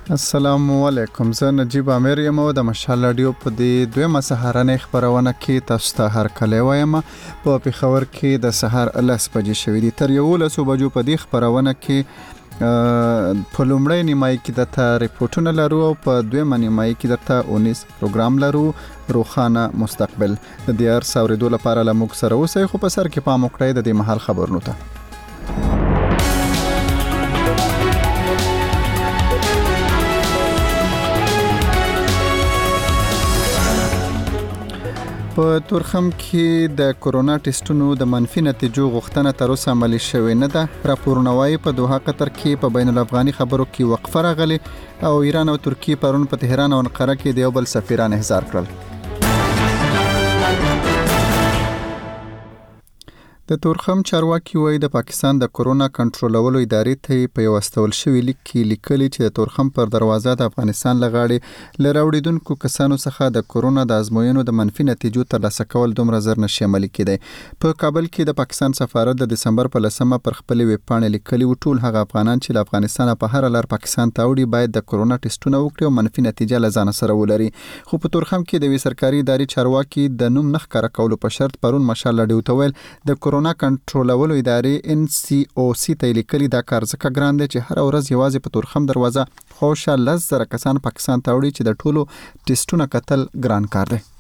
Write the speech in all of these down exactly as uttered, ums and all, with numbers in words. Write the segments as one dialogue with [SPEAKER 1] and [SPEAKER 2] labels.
[SPEAKER 1] السلام علیکم. زه نجیب امیر یم او د مشال رادیو په دې دویمه سهارنۍ خبرونه کې تاسو ته هر کله وایم. په پیښور کې د سهار لس بجې شوې دي. تر یولس بجو په دې خبرونه کې په لومړۍ نیمایي کې د ریپورتونه لرو او په دویمه نیمایي کې درته اونیس پروګرام لرو روخانه مستقبل. د دې هر څاورېدو لپاره له موږ سره اوسئ، خو په سر کې پام وکړئ د دې مهال خبرونو ته. په تورخم کې د کورونا ټیسټونو د منفي نتیجو غوښتنه تر اوسه عملي شوې نه ده. راپورونه وايي په دوحه قطر کې په بین الافغاني خبرو کې وقفه راغلي او ایران او ترکیه پرون په تهران او انقره کې د یو بل سفیران احضار کړل. د تورخم چارواکي وایي د پاکستان د کورونا کنټرولولو ادارې ته په یو استول شوی لیک کې لیکلي چې د تورخم پر دروازه د افغانستان لغاړي لراوړیدونکو کسانو څخه د کورونا د ازموینو د منفي نتیجو ترلاسه کول دومره زر نشي عملي کېدی. په کابل کې د پاکستان سفارت د دسمبر په لسمه پر خپل ویب پاڼې لیکلي و ټول هغه افغانان چې له افغانستان په هر لار پاکستان ته وړي باید د کورونا ټیسټونه وکړي او منفي نتیجه له ځان سره ولري. خو په تورخم کې د وی سرکاري ادارې چارواکي د نوم نه ښکاره کولو په شرط پرون مشال رادیو ته ویل د کورونا کنټرولولو ادارې ان سی او سی ته لیکلي دا کار ځکه ګران دی چې هر ورځ یوازې په تورخم دروازه خوشا لس زره کسان پاکستان ته وړي چې د ټولو ټیسټونه کتل ګران کار دی.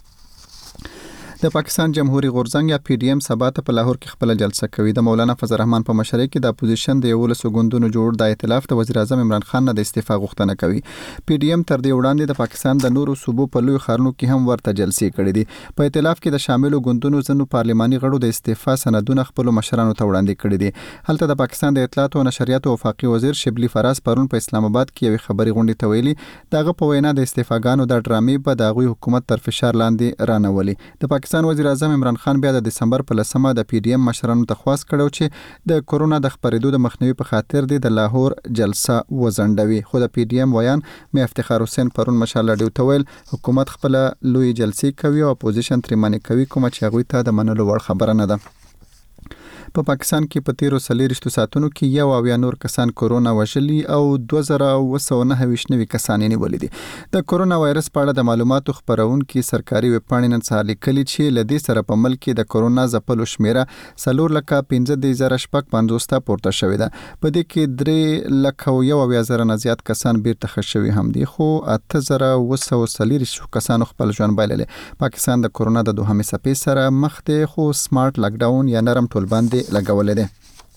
[SPEAKER 1] د پاکستان جمهوریت غورځنګ یا پی ډی ایم سبا ته په لاهور کې خپل جلسه کوي. د مولانا فضل الرحمن په مشرۍ کې د اپوزیشن د یولسو ګوندونو جوړ د ائتلاف د وزیر اعظم عمران خان نه د استعفا غوښتنه کوي. پی ډی ایم تر دې وړاندې د پاکستان د نورو صوبو په لوی ښارونو کې هم ورته جلسې کړې دي. په ائتلاف کې د شاملو ګوندونو ځینو پارلماني غړو د استعفا سندونه خپل مشرانو ته وړاندې کړي دي. هلته د پاکستان د اطلاعات او نشریات وفاقي وزیر شبلی فراز پرون په اسلام آباد کې یو خبري غونډه ته ویلي دغه په وینا د استعفاګانو د ډرامې په دغه حکومت تر فشار لاندې رانولي. د پاکستان وزیر اعظم عمران خان بیا د دسمبر په لسمه د پی ډی ایم مشرانو ته خواست کړو چې د کورونا د خپرېدو د مخنیوي په خاطر د لاهور جلسه وزندوي. خو د پی ډی ایم ویان می افتخار حسین پرون مشال رادیو ته ویل حکومت خپل لوی جلسې کوي او اپوزیشن ترې منې کوي، کوم چې هغوی ته د منلو وړ خبره نه ده. په پاکستان کې په تیرو څلېرویشتو ساعتونو کې یو اویا نور کسان کورونا وژلي او دوه زره اوه سوه نهه ویشت نوي کسان یې نیولي دي. د کورونا وایرس په اړه د معلوماتو خپرونکي سرکاري ویب پاڼې نن سهار لیکلي چې له دې سره په ملک کې د کورونا ځپلو شمیره څلور لکه پنځه دېرش زره شپږ پنځوس ته پورته شوې ده. په دې کې درې لکه یو اویا زره نه زیات کسان بیرته ښه شوي هم دي، خو اته زره اوه سوه څلېرویشت کسانو خپل ژوند بایللی. پاکستان د کورونا د دوهمې څپې سره مخ دی، خو سمارټ لاک ډاون یا نرم ټولبند لګولې ده.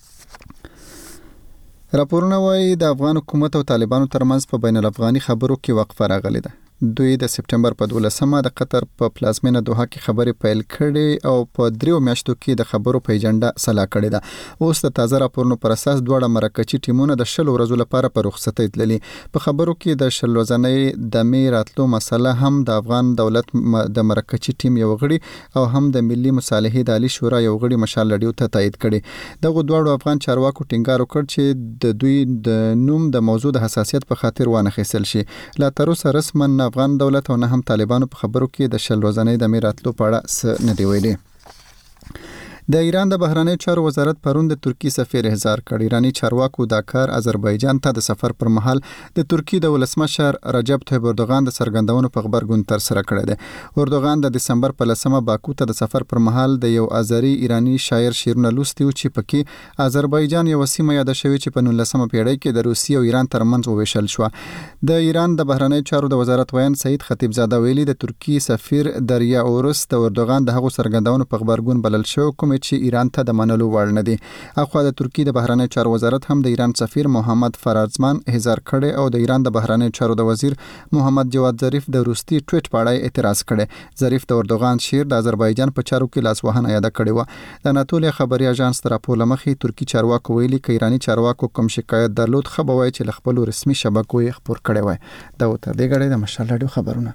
[SPEAKER 1] راپورونه وايي د افغان حکومت او طالبانو ترمنځ په بین الافغاني خبرو کې وقفه راغلې ده. دوی د سپټمبر په دولسمه د قطر په پلازمینه دوحه کې خبرې پیل کړې او په دریو میاشتو کې د خبرو په ایجنډا سلا کړې ده. اوس د تازه راپورونو پر اساس دواړه مرکچي ټیمونه د شل ورځو لپاره په رخصتۍ تللي. په خبرو کې د شل ورځې د می راتلو مسله هم د افغان دولت د مرکچي ټیم یو غړي او هم د ملي مصالحې د عالی شورا یو غړي مشال رادیو ته تایید کړي. دغه دواړو افغان چارواکو ټینګار وکړ چې د دوی د نوم د موضوع د حساسیت په خاطر وانه خېسل شي. لا تر اوسه رسما افغان دولت او نه هم طالبانو په خبرو کې د شل ورځې د میراتلو په اړه څه نه دی ویلي. د ایران د بهرنیو چارو وزارت پرون د ترکی سفیر احضار کړ. ایرانی چارواکو دا کار آذربایجان ته د سفر پر مهال د ترکی د ولسمشر رجب طیب اردوغان د سرګندونو په خبرګون تر سره کړی دی. اردوغان د دسمبر په لسمه باکو ته د سفر پر مهال د یو آذری ایرانی شاعر شیرونه لوستي و چې پکې آذربایجان یو سیمه یاد شوی چې په نولسمه پیړۍ کې د روسیې او ایران ترمنځ وویشل شو. د ایران د بهرنیو چارو د وزارت ویان سعید خطیب زاده ویلي د ترکی سفیر دریا اورس د اردوغان د هغو سرګندونو په خبرګون بلل شو کوم چې ایران ته د منلو وړ نه دي. اخوا د ترکی د بهرنیو چارو وزارت هم د ایران سفیر محمد فرازمان احضار کړي او د ایران د بهرنیو چارو د وزیر محمد جواد ظریف د روسي ټویټ په اړه اعتراض کړي. ظریف د اردوغان شیر د آذربایجان په چارو کې لاسوهنه یاد کړي و. د اناتولیا خبري اژانس تر راپور لمخې ترکی چارواکو ویلي ک ایرانی چارواکو کوم شکایت درلود خبروي چې خپل رسمي شبکو یې خبر کړي وای. دا وته د غړې د مشال رادیو خبرونه.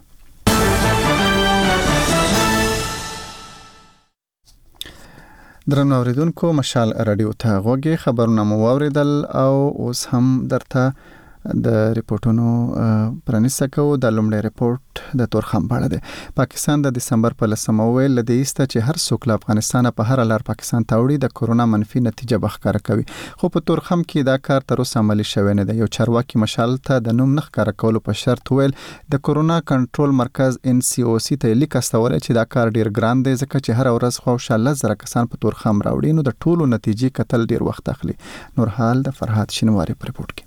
[SPEAKER 1] درنو اوریدونکو، مشال رادیو ته غوږی خبرونه مو واوریدل او اوس هم درته د ریپورتونو پرانیسته کوو. د لومړي ریپورت د تورخم په اړه دی. پاکستان د دسمبر په لسمه ویل د ایسته چې هر څوک له افغانستان په هر لار پاکستان ته وړي د کورونا منفي نتیجه بخکاره کوي، خو په تورخم کې دا کار تر اوسه عملي شوی نه دی. یو چارواکي مشال ته د نوم نه ښکاره کولو په شرط ویل د کورونا کنټرول مرکز ان سی او سی ته لیک استولې چې دا کار ډیر ګران دی ځکه چې هر ورځ خو شاله زره کسان په تورخم راوړي، نو د ټولو نتیجې کتل ډیر وخت اخلي. نور حال د فرحات شینواری په ریپورت کې.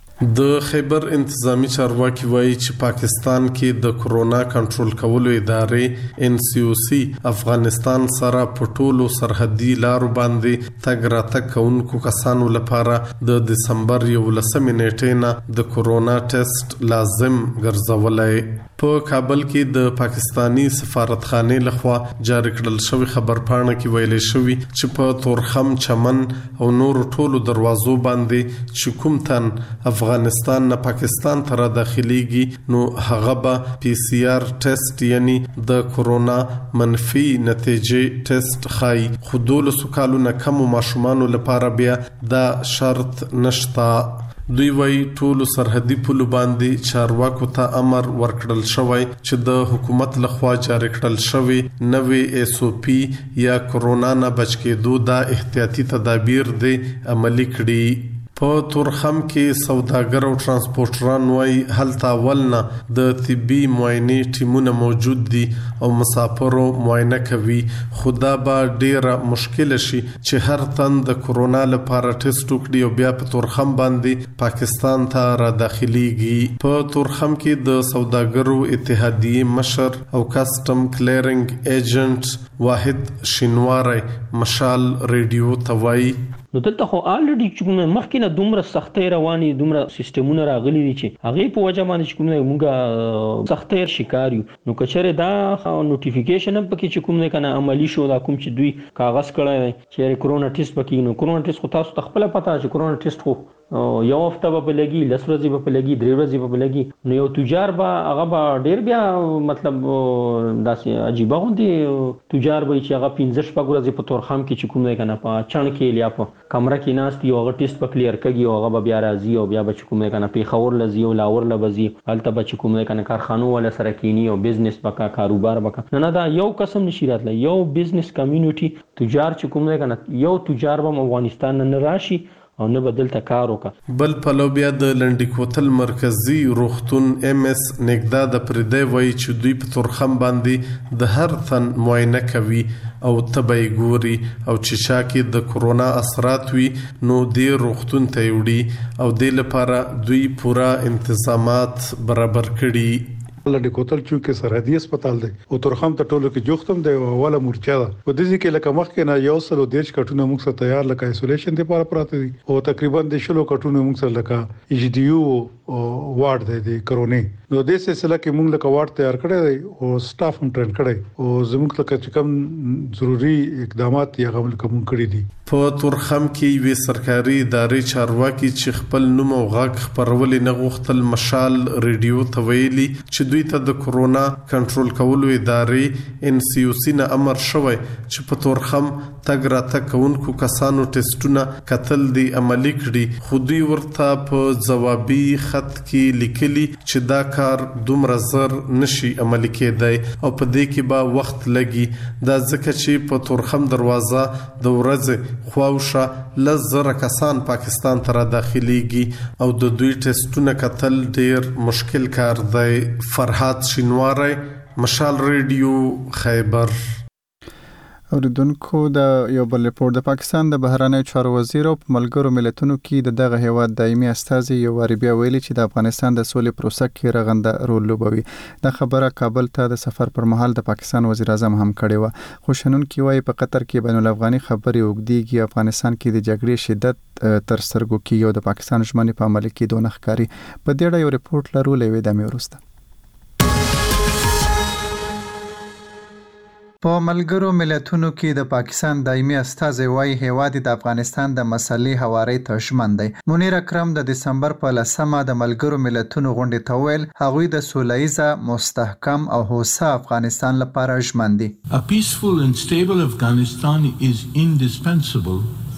[SPEAKER 2] د خیبر انتظامی چارواکي وایي چې پاکستان کې د کورونا کنټرول کولو ادارې ان سی او سی افغانستان سره په ټولو سرحدي لارو باندې تګ راتګ کوونکو کسانو لپاره د دسمبر یولسمې نیټې نه د کورونا ټیسټ لازم ګرځولای. په کابل کې د پاکستانی سفارتخانه لخوا جاری کړل شوی خبرپاڼه کې ویل شوی چې په تورخم، چمن او نور ټولو دروازو باندې چې کوم تن افغانستان نه پاکستان ته را داخليږي نو هغه به پی سی آر ټیسټ یعنی د کورونا منفي نتیجې ټیسټ خای. خودول سکالو نه کم ماشومان لپاره بیا دا شرط نشتا. دوی وای ټولو سرحدي پولو باندې چارواکو ته امر ورکړل شوی چې د حکومت لخوا جاری کړل شوی نوې ایس او پی یا کورونا نه بچ کېدو دا احتیاطي تدابیر دي عملي کړي. په تورخم کې سوداګر او ترانسپورټران وای هلته ولنه د طبي معاینې ټیمونه موجود دي او مسافرو معاینه کوي. خدا به ډیره مشکل شي چې هر تن د کورونا لپاره ټیسټ وکړي او بیا په تورخم باندې پاکستان ته را داخليږي. په تورخم کې د سوداګرو اتحادیه مشر او کسٹم کلیرنګ ایجنټ واحد شینواری مشال ریډیو توای
[SPEAKER 3] نو دلته خو الریډي چې مخکې نه دومره سختۍ رواني، دومره سیستمونه راغلي دي چې هغه په وجه باندې چې کومه موږ سختۍ شکار یو. نو کچره دا نوټیفیکیشن هم پکې چې کومه کنه عملی شو دا کوم چې دوی کاغذ کړی چې کورونا ټیسټ پکې نو کورونا ټیسټ خو تاسو ته خپل پته چې کورونا ټیسټ خو یو هفته به لګي، لس ورځې به لګي، درې ورځې به لګي. نو یو تجار به هغه به ډیر بیا مطلب داسې عجیب غوندي تجار به چې هغه پنځه شپږ ورځې په تورخم کې چې کوم دی کنه په چڼ کې یا په کمره کې ناست یو هغه ټیسټ په کلیر کوي او هغه به بیا راځي او بیا به چې کوم دی کنه په خور لزی او لاور لبزي هلته به چې کوم دی کنه کارخانو ولا سره کینی او بزنس بکا کاروبار بکا. نه نه دا یو قسم نشي راتله. یو بزنس کمیونټي تجار چې کوم دی کنه یو تجار به افغانستان نه راشي او نه بدل تکار وکړه.
[SPEAKER 2] بل پلو بیا د لنډی کوتل مرکزی روغتون ام اس نګدا د پردې وای چې دوی په تورخم باندې د هر تن معاینه کوي او تبای ګوري او چې شا کې د کورونا اثرات وي نو د روغتون ته وړي او د لپاره دوی پورا انتظامات برابر کړي.
[SPEAKER 4] لنډی کوتل چې سرحدي هسپتال دی او تورخم ته ټولو کې جوختم دی او اوله مورچا ده. په دې کې لکه مخ کې نه یو سل دیش کټونه موږ سره تیار لکه ایسولیشن لپاره پراته دي او تقریبا د شلو کټونه موږ سره لکه ایچ ډی یو وارد دی د کرونا. نو د سلسله کې موږ لکه وارد تیار کړی دی او سټاف هم ټرین کړی او زموږ لکه چې کوم ضروری اقدامات یې غوښمن کوم کړی دي.
[SPEAKER 2] په تورخم کې وی سرکاري ادارې چارواکي چې خپل نوم او غږ خبرولې نه غوښتل مشال ریډیو ته ویلي چې دوی ته د کورونا کنټرول کولو ادارې ان سی او سی نه امر شوی چې په تورخم تګ راتګ کوونکو کسانو ټیسټونه کتل دي عملي کړي. خو دوی ورته په ځوابي خط کې لیکلي چې دا کار دومره زر نشي عملي کېدای او په دې کې به وخت لګي. دا ځکه چې په تورخم دروازه د ورځې خواوشه لزر کسان پاکستان ته را داخليږي او د دوی ټیسټونه کتل ډیر مشکل کار دی. فرحات شینواری مشال ریډیو خیبر.
[SPEAKER 1] اوریدونکو د یو بل ریپورت د پاکستان د بهرنی چارو وزیر او ملګرو ملتونو کې د دغه هیواد دایمي استازي یو واربیا ویلي چې د افغانستان د سولې پروسه کې رغنده رول لوبوي. د خبره کابل ته د سفر پر مهال د پاکستان وزیر اعظم هم کړی و. خو شنن کې وایي په قطر کې بین الافغاني خبري وګديږي. افغانستان کې د جګړې شدت تر سترګو کې یو د پاکستان ژمنې په عمل کې دونه ښکاری. په دې اړه یو ریپورت لرو لوي د میورسته. په ملګرو ملتونو کې د پاکستان دایمي استازي وايي هیواد د افغانستان د مسلې هواري ته ژمن دی. منیر اکرم د دسمبر په لسمه د ملګرو ملتونو غونډې ته ویل هغوی د سولهییزه مستحکم او هوسا افغانستان لپاره ژمن دي.
[SPEAKER 5] A peaceful and stable Afghanistan is indispensable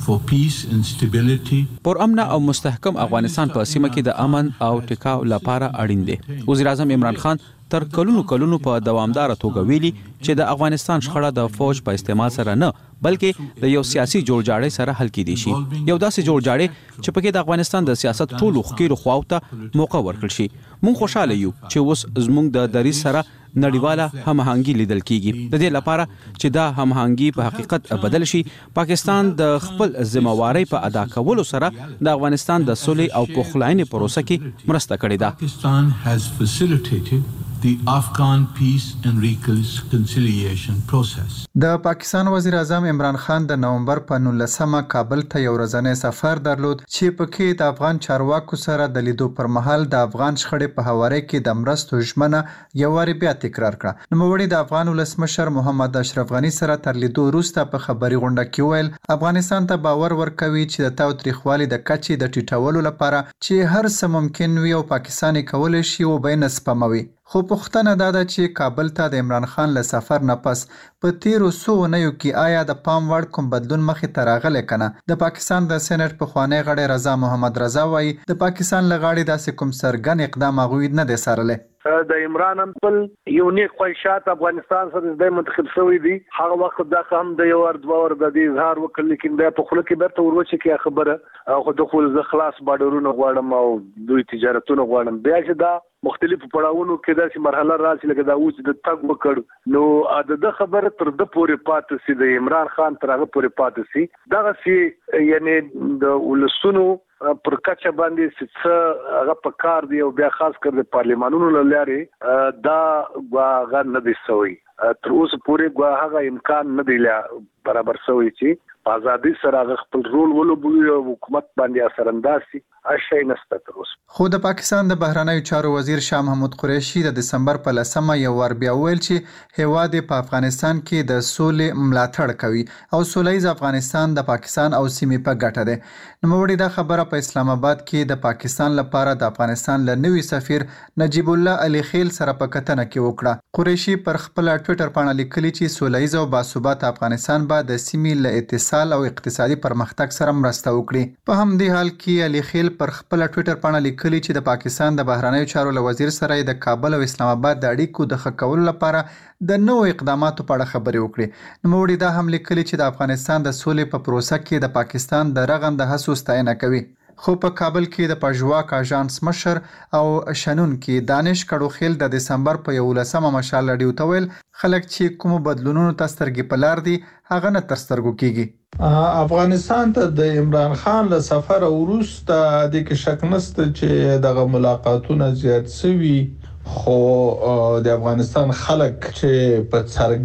[SPEAKER 5] پر امن او مستحکم افغانستان په سیمه کې د امن او ټکاو لپاره اړین دی. وزیر اعظم عمران خان تر کلونو کلونو په دوامدار توګه ویلي چې د افغانستان شخړه د فوج په استعمال سره نه بلکې د یو سیاسي جوړجاړي سره حل کېدی شي. یو داسې جوړجاړي چې پکې د افغانستان د سیاست ټولو خکیرو خواو ته موقع ورکړل شي. مونږ خوشاله یو چې اوس زموږ د دریځ سره نړیواله هماهنګي لیدل کیږي. د دې لپاره چې دا هماهنګي په حقیقت بدل شي، پاکستان د خپل ذمہواری په ادا کولو سره د افغانستان د صلح او پخلاینې پروسه کې مرسته کړې ده.
[SPEAKER 6] Pakistan has facilitated the Afghan peace and reconciliation process.
[SPEAKER 1] د پاکستان وزیر اعظم عمران خان د نومبر په نولسمه کابل ته یو ورځنی سفر درلود چې پکې د افغان چارواکو سره د لیدو پر مهال د افغان شخړې په هواره کې د مرستو ژمنه یو واری بیا تکرار کړه. نوموړي د افغان ولسمشر محمد اشرف غنی سره تر لیدو وروسته په خبري غونډه کې ویل افغانستان ته باور ورکوي چې د تاوتریخوالي د کچې د ټیټولو لپاره چې هر څه ممکن وي او پاکستان کولی شي او به نه سپموي. خو پوښتنه دا ده چې کابل ته د عمران خان له سفر نه پس په تیرو څو اونیو کې آیا د پام وړ کوم بدلون مخې ته راغلی که نه؟ د پاکستان د سېنټ پخوانی غړی رضا محمد رضا وایي د پاکستان له غاړې داسې کوم څرګند اقدام هغوی نه دی څارلی.
[SPEAKER 7] د عمران هم خپل یو نیک خواهشات افغانستان سره د منتخب شوی دي. هغه وخت دا هم د یو ور دوه ور د دې اظهار وکړ، لیکن دا په خله کې برته وروچه کې خبره خو د خپل ز خلاص بارډرونو غواړم او دوی تجارتونو غواړم. بیا چې دا مختلفو پړاوونو کې داسې مرحله راشي لکه دا اوس د تګ وکړ نو د خبره تر د پورې پاتې سي، د عمران خان تر هغه پورې پاتې سي. دغه سي یعنی د ولسونو پر کچه باندې څه هغه په کار دی او بیا خاص کر د پارلیمانونو لارې دا غا نه دي سوی. تر اوسه پورې هغه امکان نه دی برابر سوی چې په ازادي سره خپل رول ولوبوي او حکومت باندې اثر انداز شي. اشي نسته تر اوسه.
[SPEAKER 1] خو د پاکستان د بهرنیو چارو وزیر شاه محمود قریشي د دسمبر په لسمه یو ور بیا ویل چې هیواد په افغانستان کې د سولې ملاتړ کوي او سولهییز افغانستان د پاکستان او سیمې په ګټه ده. نوموړي دا خبره په اسلام آباد کې د پاکستان لپاره د افغانستان له نوي سفیر نجیب الله علي خیل سره په کتنه کې وکړه. قریشي پر خپل ټوئیټر باندې لیکلي چې سولهییز او باثبات افغانستان به د سیمې له اتصال او اقتصادي پرمختګ سره مرسته وکړي. په همدې حال کې علي خیل پر خپل ټوئیټر باندې لیکلي چې د پاکستان د بهرنیو چارو له وزیر سره د کابل او اسلام آباد د اړیکو د ښه کولو لپاره د نوو اقداماتو په اړه خبرې وکړي. نوموړي دا هم لیکلي چې د افغانستان د سولې په پروسه کې د پاکستان د رغنده هڅو ستاینه کوي. خو په کابل کې د پژواک اژانس مشر او شنون کې دانش کړوخیل د دسمبر په یولسمه مشال لډیو ته ویل خلک چې کوم بدلونونو ته سترګې په لار دي هغه نه تر سترګو کیږي.
[SPEAKER 8] افغانستان ته د عمران خان له سفر وروسته د کې شک نشته چې دغه ملاقاتونه زیات شوي، خو د افغانستان خلک چې په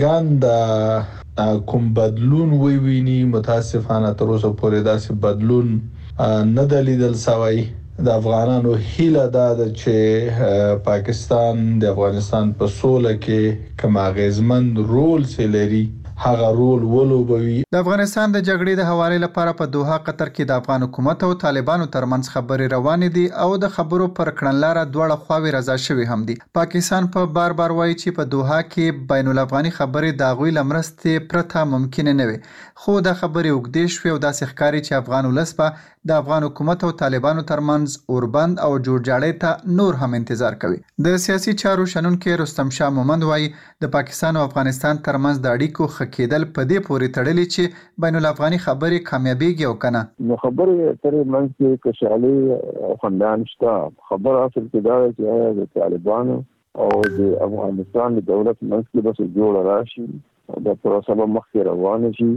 [SPEAKER 8] څرګند کوم بدلون وویني متاسفانه تر اوسه پورې داسې بدلون نه د لیدل شوی. د افغانانو هیله دا ده چې پاکستان د افغانستان په سوله کې کوم اغیزمن رول لري هغه رول ولوبوي.
[SPEAKER 1] د افغانستان د جګړې د حوالې لپاره په دوحه قطر کې د افغان حکومت او طالبانو ترمنځ خبرې روانې دي او د خبرو پر کړنلاره دواړه خواوې رضا شوي هم دي. پاکستان په بار بار وایي چې په دوحه کې بین الافغاني خبرې د هغوی له مرستې پرته ممکن نه وي، خو دا خبرې اوږدې شوې او داسې ښکاري چې افغان ولس به د افغان حکومت او طالبانو ترمنځ اوربند او جوړجاړي ته نور هم انتظار کوي. د سیاسي چارو شنونکي رستم شاه مومند وایي د پاکستان او افغانستان ترمنځ د اړیکو ښه کېدل په دې پورې تړلي چې بین الافغاني خبرې کامیابیږي او کنه.
[SPEAKER 9] نو خبرې ترې منځ کې کشالي او خندان شته. خبر اصل کې دا چې آیا د طالبانو او د افغانستان د دولت منځ کې بس جوړ راشي د پروسه به مخکې روان شي،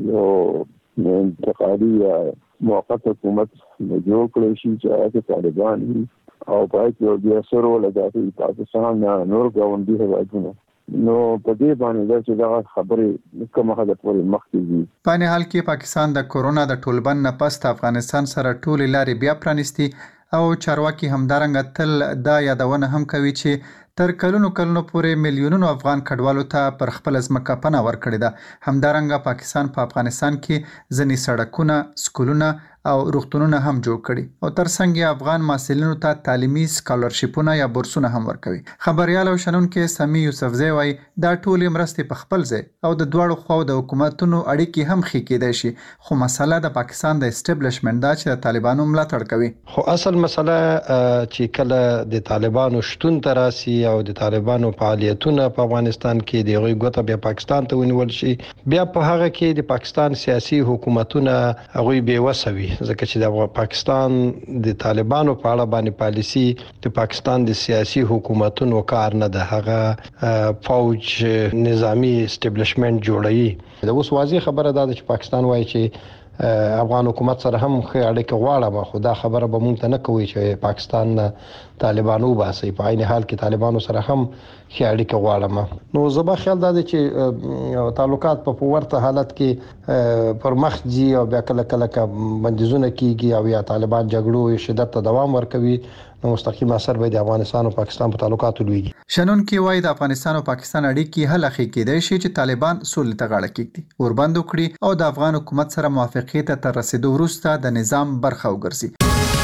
[SPEAKER 9] یو انتقالي موقت حکومت جوړ کړی شي چې هغه طالبان او پای کې بیا سره ولګي پاکستان نور ګاونډي هیوادونه. نو په دې باندې چې دا خبرې کومه حد پورې مخکې دي.
[SPEAKER 1] په نه حال کې پاکستان د کورونا د ټولبند نه پس افغانستان سره ټول لارې بیا پرانیستي او چارواکي همدارنګه تل دا یادونه هم کوي چې تر کلونو کلونو پورې میلیونونو افغان کډوالو ته پر خپل ځمکه پناه ورکړې ده. همدارنګه پاکستان په پا افغانستان کې ځینې سړکونه، سکولونه او روغتونونه هم جوړ کړي او ترڅنګ افغان محصلینو ته تعلیمي سکالرشیپونه یا بورسونه هم ورکوي. خبريال او شنونکو سمي یوسفزی وایي دا ټولې مرستې په خپل ځای او د دواړو خواو د حکومتونو اړیکې هم ښې کېدای شي، خو مسله د پاکستان د اسټابلیشمنت دا چې د طالبانو ملاتړ کوي.
[SPEAKER 10] خو اصل مسله چې کله د طالبانو شتون تراسي او د طالبانو فعالیتونه په افغانستان کې د غوي ګوته بیا پاکستان ته ونیول شي، بیا په هغه کې د پاکستان سیاسي حکومتونه هغه به وسوي، ځکه چې د پاکستان د طالبانو په اړه باندې پالیسی د پاکستان د سیاسي حکومتونو کار نه ده، هغه فوج نظامی اسټابلیشمنت جوړوي. د اوس واضح خبره ده چې پاکستان وایي چې افغان حکومت سره هم ښه اړیکه غواړم، خو دا خبره به مونږ ته نه کوي چې پاکستان طالبانو باسي، په عین حال کې طالبانو سره هم ښه اړیکه غواړم. نو زما خیال دا دی چې تعلقات په ورته حالت کې پر مخ ځي او بیا کله کله بندیزونه کیږي او یا طالبان جګړو شدت ته دوام ورکوي، نو مستقیم اثر به د افغانستان او پاکستان په تعلقاتو لوي.
[SPEAKER 1] شنونکي وایي د افغانستان او پاکستان اړیکې هله ښې کېدای شي چې طالبان سولې ته غاړه کېږدي، وربند وکړي او د افغان حکومت سره موافقې ته تر رسیدو وروسته د نظام برخه وګرځي.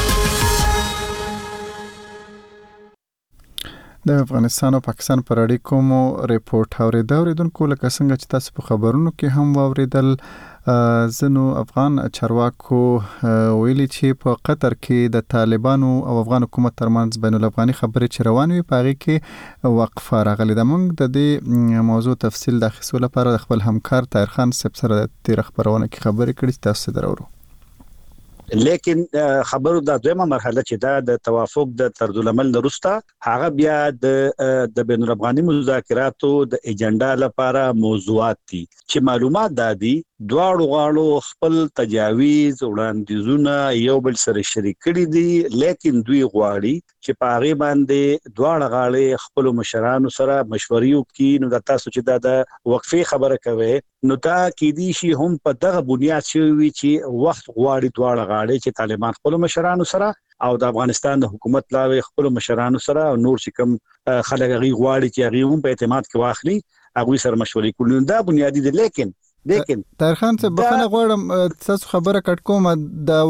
[SPEAKER 1] د افغانستان او پاکستان پر اړیکو مو ریپورت اوریدو اوریدونکو، لکه څنګه چې تاسو په خبرونو کې هم واوریدل، زنو افغان چارواکو ویلي چې په قطر کې د طالبانو او افغان حکومت ترمنځ بین الافغاني خبرې چې روانې وي په هغې کې وقفه راغلې ده. موږ د دې موضوع تفصیل د اخیستو لپاره د خپل همکار طاهر خان صاحب سره د تېره خبرونه کې خبرې کړې چې تاسو ته درورو.
[SPEAKER 11] لیکن خبرو د دویمه مرحله چې دا د توافق د طرزالعمل وروسته هغه بیا د د بین الافغاني مذاکراتو د ایجنډا لپاره موضوعات دي چې معلومات دادي دواړو غاړو خپل تجاویز وړاندیزونه یو بل سره شریک کړي دي، لیکن دوی غواړي چې په هغه باندې دواړه غاړې خپل مشرانو سره مشورې وکړي. نو د تاسو چې دا د وقفې خبره کوي نو دا کې دي شي هم په دغه بنیاد شوی چې وخت غواړي دواړه غاړې چې طالبان خپل مشرانو سره او د افغانستان د حکومت لاوي خپل مشرانو سره او نور چې کوم خلک غي غواړي چې هغه هم په اعتماد کې واخلي هغه سره مشورې کوي. دا بنیادی دي. لیکن لیکن
[SPEAKER 1] طاهر خان صاحب بخښنه غواړم تاسو خبره کټ کوم، د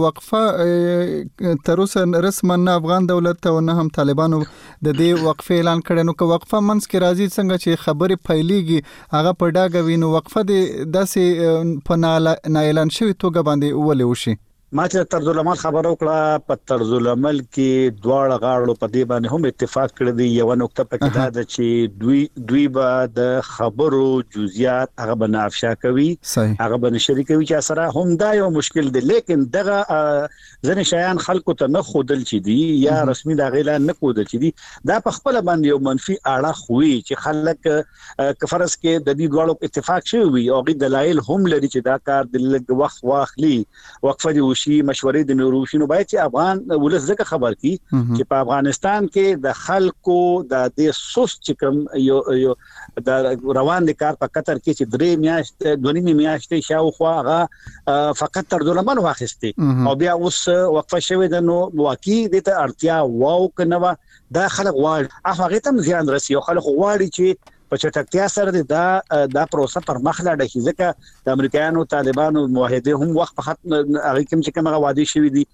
[SPEAKER 1] وقفه تر اوسه رسما نه افغان دولت او نه هم طالبانو د دې وقفه اعلان کړي، نو که وقفه منځ کې راځي څنګه چې خبرې پیلېږي هغه په ډاګه وي، نو وقفه د داسې په نه اعلان شوي توګه باندې ولې وشي؟
[SPEAKER 11] ما چې طرزالعمل خبرو کړه، په طرزالعمل کې دواړه غاړو په دې باندې هم اتفاق کړی دی. یو نقطه پکې دا ده چې دوی دوی به د خبرو جزئیات هغه به افشا کوي، هغه به شریکوي چې سره هم دا یو مشکل دی. لیکن دغه ځنې شیان خلکو ته نه خودل چې دي یا رسمي دا غیلا نه خودل چې دي، دا په خپل باندې یو منفي اړه خوي چې خلک کفرس کې د دې دواړو اتفاق شوی او غي دلایل هم لري چې دا کار د لږ وخت واخلي، وقفه دی شي مشورې د نوروشینو باید چې افغان ولس زکه خبر کی چې په افغانستان کې د خلکو د دې سوس چې کوم یو یو د روان د کار په قطر کې چې درې میاشتې دوه نیمه میاشتې شاوخوا هغه فقط طرزالعمل واخیستي او بیا اوس وقفه شوی د نو واقعي د ته اړتیا واو کنه دا خلک غواړي هغه ته ځان رسي او خلک غواړي چې په چټکتیا سره دا دا پروسه پر مخ لاړه شي، ځکه د امریکایانو طالبانو معاهده هم وخت په خط هغه کوم چې کومه وعده شوی دي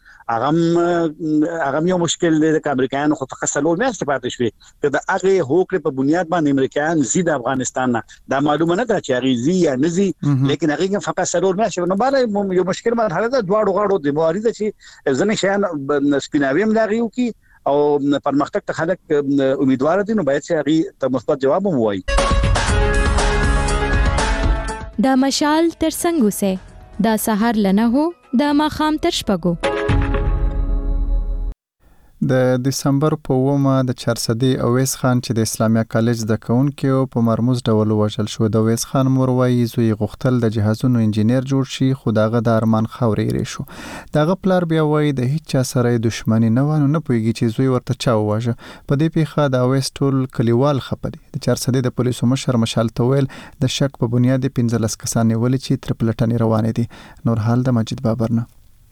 [SPEAKER 11] هغه هغه یو مشکل دی د امریکایانو خو فقط سلور میاشتې پاتې شوی چې د هغه هوکړې په بنیاد باندې امریکایان زید افغانستان نه دا معلومه نه ده چې هغه زی یا نزي، لیکن هغه فقط سلور میاشتې نو باندې یو مشکل مرحله ده. دواړو غاړو د معارضه چې ځنې شیان سپیناوي ملاغيو کی او پرمختګ ته خلک امیدوار دي، نو باید چې هغه ته مثبت جواب هم وایي.
[SPEAKER 12] دا مشال تر څنګه سه دا سحر لنه هو دا ماخام تر شپګو.
[SPEAKER 1] د دسمبر په اوومه د چارسدي اویس خان چې د اسلامیه کالج د کونکو په مرموز ډول وژل شو. د اویس خان مور وایي زوی غختل د جهازونو انجینیر جوړ شي، خو داغه د ارمان خاورې لري شو. داغه پلار بیا وایي د هیڅ چا سره دښمنی نه ونه نه پويږي چې زوی ورته چا واژه. په دې پیخه د اویس ټول کلیوال خبري د چارسدي د پولیسو مشر مشال تویل د شک په بنیاد پنځلس کسان ولې چې تر پلټنې روانې دي. نور حال د مجید بابرنه
[SPEAKER 13] زما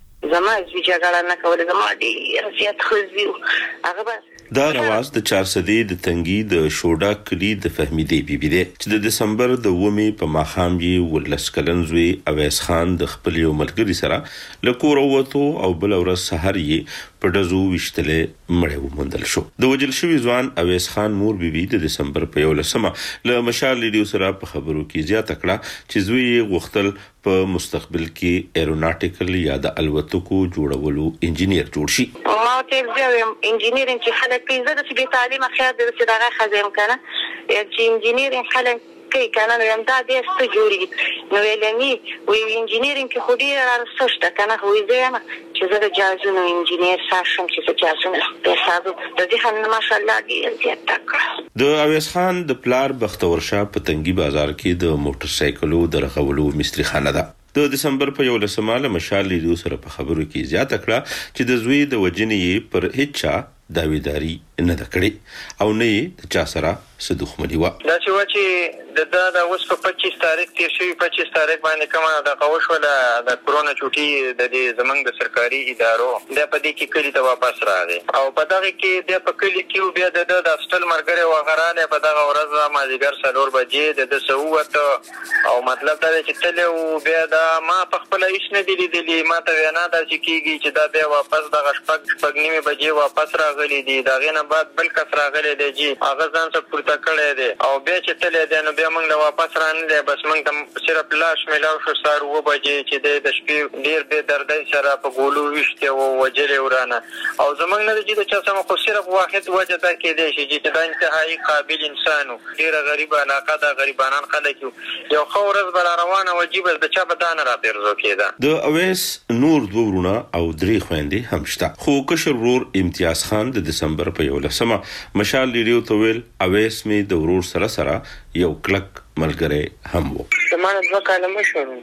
[SPEAKER 13] زما جګړه نه کوله زما ډېر زیات خزي هغه بس
[SPEAKER 14] دا رواز د چارسدي د تنګي د شوډا کلی د فهمیدې بي بي دي چې د دسمبر د ومه په ماخام یې ولس کلنزوي اویس خان د خپل یو ملګری سره لکور وته او بل ورځ سحر یې په دزو وشتله مړ ومندل شو د وجل شوی ځوان اویس خان مور بي بي د دسمبر په یو لسمه له مشال لیډیو سره په خبرو کې زیاته کړه چې زوی غوښتل په مستقبل کې ایروناټیکل یا د الوتکو جوړولو انجینیر جوړ شي
[SPEAKER 13] ما ته زه انجینیر چې خلک پیزه د سبي تعلیم خیال د صداقه خزم کنه چې انجینیر خلک کې کنه نو هم دا د است جوړي نو ویلني وی انجینیرینګ کې خو ډیر ارسشت کنه خو یې چې زه د جازونو انجینیر ساشم چې جازونو په حساب د دې خن ماشاءالله ډیر زیات تک
[SPEAKER 14] د اویس خان د پلار بختور شاه په تنګي بازار کې د موټر سایکلو درغولو مستری خانه ده د دسمبر په یو لسمه مشال لیدو سره په خبرو کې زیاته کړه چې د زوی د وجنې پر هیڅ داویداری نه دکړي او نه د چا سره صدوخمنی و
[SPEAKER 15] دا چې و چې د دا د اوس په پچیس تاریخ تیر شوی پچیس تاریخ باندې کومه د قوش ولا د کرونا چوټي د دې زمنګ د سرکاري ادارو د په دې کې کلی ته واپس راغی او په دغه کې د په کلی کې بیا د د استل مرګره و غراله په دغه ورځ ما دیګر سلور بجې د سووت او مطلب دا چې تل او بیا دا ما په خپل هیڅ نه دی لیدلی ما ته وینا دا چې کیږي چې دا بیا واپس دغه شپږ شپږ نیمه بجې واپس راغلی دی دا غینه بعد بل کس راغلی دی چې هغه ځان څخه پورته کړی دی او بیا چې تل دی نو بیا موږ واپس رانه بس موږ ته صرف لاش ملاو شو سار و بجې چې د شپې ډیر به دردای سره په ګولو وشته او وجلې ورانه او زمونږ نه چې د چا سم خو صرف واحد وجه دا کې دی چې د انتهایی قابل انسانو ډیر غریب علاقه د غریبانان خلک یو خورز بل روانه وجيب د چا په دانه را پیرزو کېده
[SPEAKER 14] د اویس نور دوه ورونه او درې خويندې هم شته خو کشر ورور امتیاز خان د دسمبر په یو لسمه مشال لیډیو تویل اویس می د ورور سره سره یو کلک ملګری هم وو
[SPEAKER 13] زمانه دوه کاله مشورو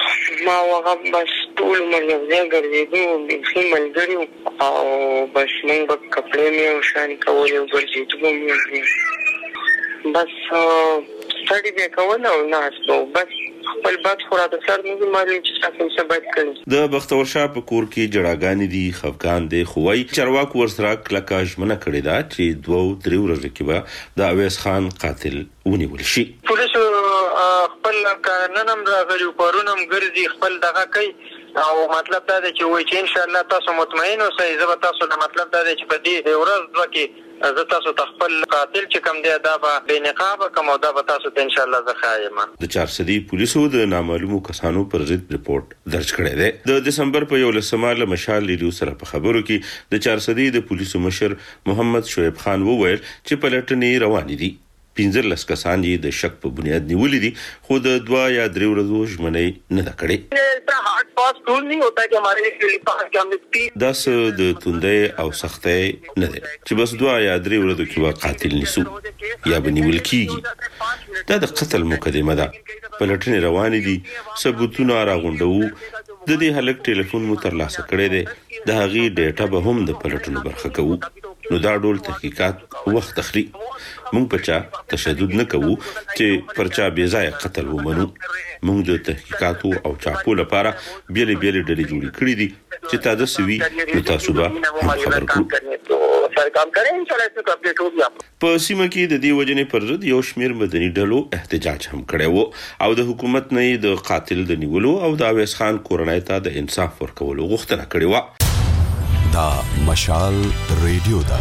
[SPEAKER 13] ما وغه بس ټول مې یو ځای ګرځېدو بيخي ملګری او بس موږ په کپړې مې او شان کولې او ګرځېدو مې بس ستړي به کول او ناستو بس خپل باد خورا د سر نه ماري چې تاسو څه باید کړئ
[SPEAKER 14] د بختور شاه په کور کې جړاګانې دي خفقان دي خوای چرواک ورسره کلکاش منه کړی دا چې دوه درې ورځې کې به د اویس خان قاتل ونیول شي
[SPEAKER 15] پولیس خپل قانونم راغلی پرونم ګرځي خپل دغه کوي او مطلب دا دی چې وای چې ان شاء الله تاسو مطمئن اوسئ زه به تاسو د مطلب دا دی چې په دې ورځ وکي زه تاسو خپل قاتل چې کوم دی دا به بې نقابه کوم دا به تاسو ته ان شاء الله زه خایم
[SPEAKER 14] د چارسدي پولیسو د نامعلومو کسانو پر ضد ریپورت درج کړی دی د دسمبر په یو لسمه له مشال لیډیو سره په خبرو کې د چارسدي د پولیسو مشر محمد شعیب خان وویل چې پلټنې روانې دي پینځل لس کسان یې د شک په بنیاد نیولې دي خو د دوا یا درې ورځو ژمنې نه ده کړې
[SPEAKER 15] هارد پاس ټول نه ہوتا کہ ہمارے لیے پاس کې هم
[SPEAKER 14] داس د توندې او سختې نه ده چې بس دوا یا درې ورځو کې قاتل نیسو یا بنیول کیږي دا د قتل مقدمه ده پلټنې روانې دي ثبوتونه راغونډو د دې هلک ټلیفون مو ترلاسه کړی دی د هغې ډیټا به هم د پلټنو برخه کوو نو دا ډول تحقیقات وخت اخلي مونږ په چا تشدد نه کوو چې پر چا بې ځایه قتل ومنو مونږ د تحقیقاتو او چاپو لپاره بیلې بیلې ډلې جوړې کړې دي چې تاسو سوي نو تاسو به هم خبر کړو په سیمه کې د دې وجنې پر ضد یو شمیر مدني ډلو احتجاج هم کړی وو او د حکومت نه د قاتل د نیولو او د اویس خان کورنۍ ته د انصاف ورکولو غوښتنه کړې و
[SPEAKER 16] دا مشال ریډیو دا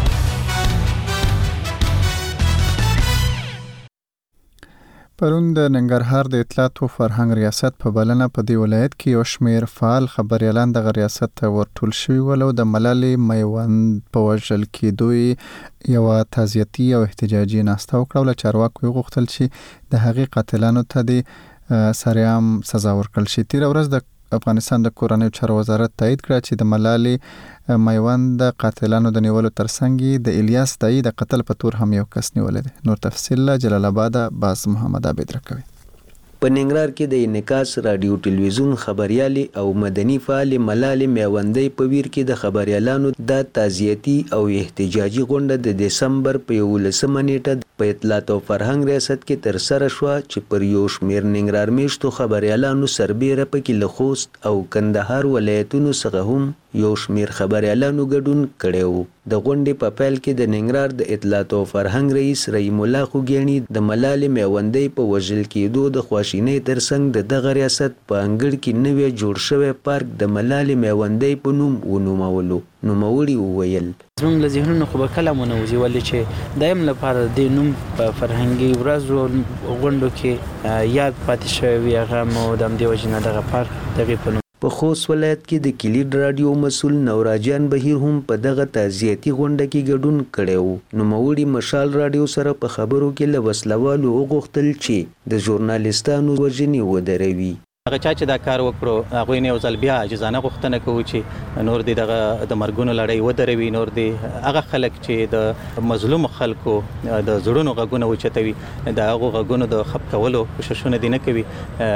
[SPEAKER 1] پرون د ننګرهار د اطلاعات او فرهنګ ریاست په بلنه په دی ولایت کې یو شمیر فعال خبريالان د ریاست ته ورټول شوی ولو د ملالۍ میوند په وژل کې دوی یو تعزیتي او احتجاجي ناسته وکړه ول چارواکو غوښتل چې د هغې قاتلانو ته د سریام سزا ورکړل شي تیر ورځ د افغانستان د کورنۍ چارو وزارت تایید کړ چې د ملالۍ میوند د قاتلانو د نیولو ترڅنګ د الیاس دای د قتل په تور هم یو کس نیول دي نور تفصیل جلال آباد باز محمد عابد راکوي
[SPEAKER 17] په ننګرهار کې د انعکاس رادیو ټلویزیون خبريالي او مدني فعال ملالۍ میوندۍ په ویر کې د خبريالانو د تعزیتي او احتجاجي غونډه د دسمبر په یولسمه نیټه په اطلاعات او فرهنګ ریاست کې تر سره شو چې پر یو شمېر ننګرهار میشتو خبريالانو سربېره پکې له خوست او کندهار ولایتونو څخه هم یو شمېر خبريالانو ګډون کړی و. د غونډې په پیل کې د ننګرهار د اطلاعات او فرهنګ رئیس رحیم الله خوګیاڼي د ملالۍ میوندۍ په وژل کېدو د خواشینۍ ترڅنګ د دغه ریاست په انګړ کې نوی جوړ شوی پارک د ملالۍ میوندۍ په نوم ونومولو. نوموړي وویل
[SPEAKER 18] زموږ له ذهنونو خو به کله مو نه وځي ولې چې د یم لپاره د نوم په فرهنګي ورځو غونډو کې یاد پاتې شوی وي هغه مو د همدې وجې نه دغه پارک دغې په نوم.
[SPEAKER 17] په خوست ولایت کې د کلید رادیو مسؤل نوراجان بهیر هم په دغه تعزیتي غونډه کې ګډون کړی و. نوموړي مشال رادیو سره په خبرو کې له وسلوالو وغوښتل چې د ژورنالیستانو وژنې ودروي.
[SPEAKER 19] هغه چا چې دا کار وکړو هغوی نه یو ځل بیا عاجزانه غوښتنه کوو چې نور دې دغه د مرګونو لړۍ ودروي، نور دې هغه خلک چې د مظلوم خلکو د زړونو غږونه اوچتوي د هغو غږونو د خپ کولو کوششونه دې نه کوي.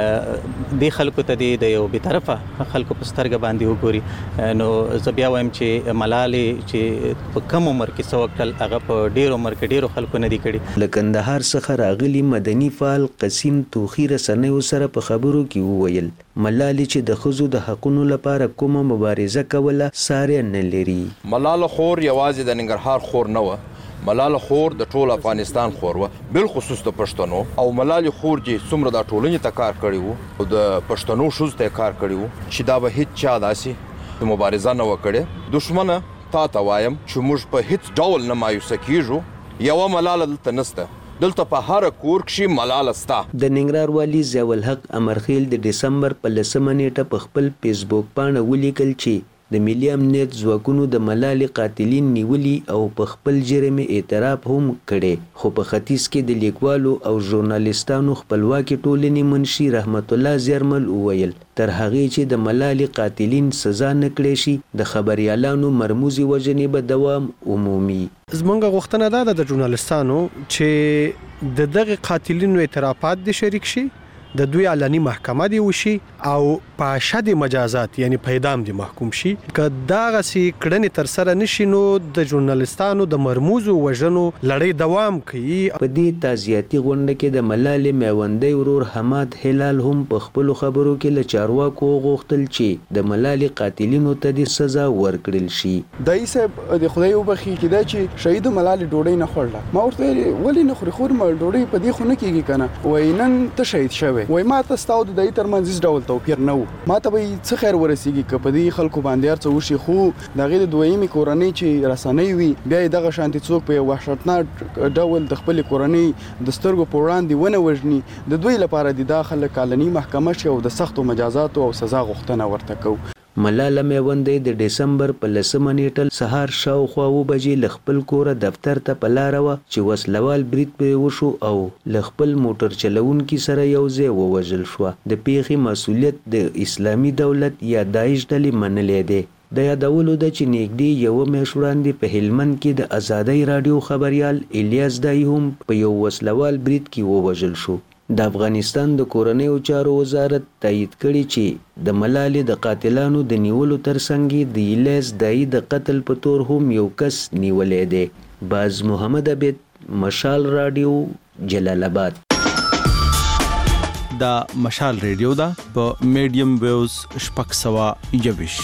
[SPEAKER 19] دې خلکو ته دې د یو بېطرفه خلکو په سترګه باندې وګوري. نو زه بیا وایم چې ملالۍ چې په کم عمر کې څه وکړل هغه په ډېر عمر کې ډېرو خلکو نه دي کړي.
[SPEAKER 17] له کندهار څخه راغلي مدني فعال قسیم توخي رسنیو سره په خبرو کې وویل ملالۍ چې د ښځو د حقونو لپاره کومه مبارزه کوله ساری نه لري.
[SPEAKER 20] ملاله خور یوازې د ننګرهار خور نه وه، ملاله خور د ټول افغانستان خور وه، بالخصوص د پښتنو. او ملالۍ خور چې څومره د ټولنې ته کار کړی وو او د پښتنو ښځو ته کار کړی وو چې دا به هیڅ چا داسې مبارزه نه وکړي. دښمنه تا ته وایم چې موږ په هیڅ ډول نه مایوسه کیږو. یوه ملاله دلته نسته، دلته په هر کور کې ملاله ستا.
[SPEAKER 17] د ننګرهار والي ضیاء الحق امرخیل د دسمبر په لسمه نیټه په خپل فیسبوک باندې ولیکل چې د ملي امنیت ځواکونو د ملالۍ قاتلین نیولي او په خپل جرم اعتراف هم کړي. خو په ختیځ کې د لیکوالو او ژورنالیستانو خپلواکي ټولنې منشي رحمت الله زیرمل وویل تر هغې چې د ملالۍ قاتلین سزا نه کړی شي د خبریالانو مرموزي وژنې به دوام عمومي.
[SPEAKER 21] زمونږ غوښتنه دا ده د ژورنالیستانو چې د دغه قاتلینو اعترافات دي شریک شي، د دوی علني محکمه دی وشي او په شد مجازات یعنی په اعدام دی محکوم شي. که دغه سي کړنې تر سره نشي نو د ژورنالیستانو د مرموزو وژنو لړۍ دوام کوي.
[SPEAKER 17] په دې تعزیتي غونډه کې د ملالۍ میوندۍ ورور حماد هلال هم په خپل خبرو کې له چارواکو غوښتل چې د ملالۍ قاتلینو ته د سزا ورکړل شي.
[SPEAKER 22] دای صاحب د خدای وبخي کېدا چې شهید ملالۍ ډوډۍ نه خوړله. ما ورته ولې نه خوري؟ خور ما ډوډۍ په دې خو نه کېږي کنه. وای نن ته شهید شوی وای ما ته ستاو د دې ترمنځ هیڅ ډول توپیر نه و. ما ته به څه خیر ورسیږي که په دې خلکو باندې هر څه وشي، خو د هغې د دویمې کورنۍ چې رسنۍ وي بیا یې دغه شانتې څوک په یو وحشتناک ډول د خپلې کورنۍ د سترګو په وړاندې ونه وژني. د دوی لپاره د دا خلک علني محکمه شي او د سختو مجازاتو او سزا غوښتنه ورته کوو.
[SPEAKER 17] ملاله میوندۍ د دسمبر په لسمه نیټه سهار شاوخوا اوه بجې له خپل کوره دفتر ته په لاره وه چې وسلوال برید پرې وشو او له خپل موټر چلونکي سره یو ځای ووژل شوه. د پیښې مسؤلیت د اسلامي دولت یا داعش ډلې منلی دی. د یادولو ده چې نږدې یوه میاشت وړاندې په هلمند کې د ازادۍ راډیو خبریال الیاس دای هم په یو وسلوال برید کې ووژل شو. د افغانستان د کورنیو چارو وزارت تایید کړي چې د ملالۍ د قاتلانو د نیولو ترڅنګ د الیاس دای د قتل په تور هم یو کس نیولی دی. باز محمد عبید، مشال رادیو، جلال آباد.
[SPEAKER 5] دا مشال ریډیو دا په میډیم ویوز شپږ سوه یوویش.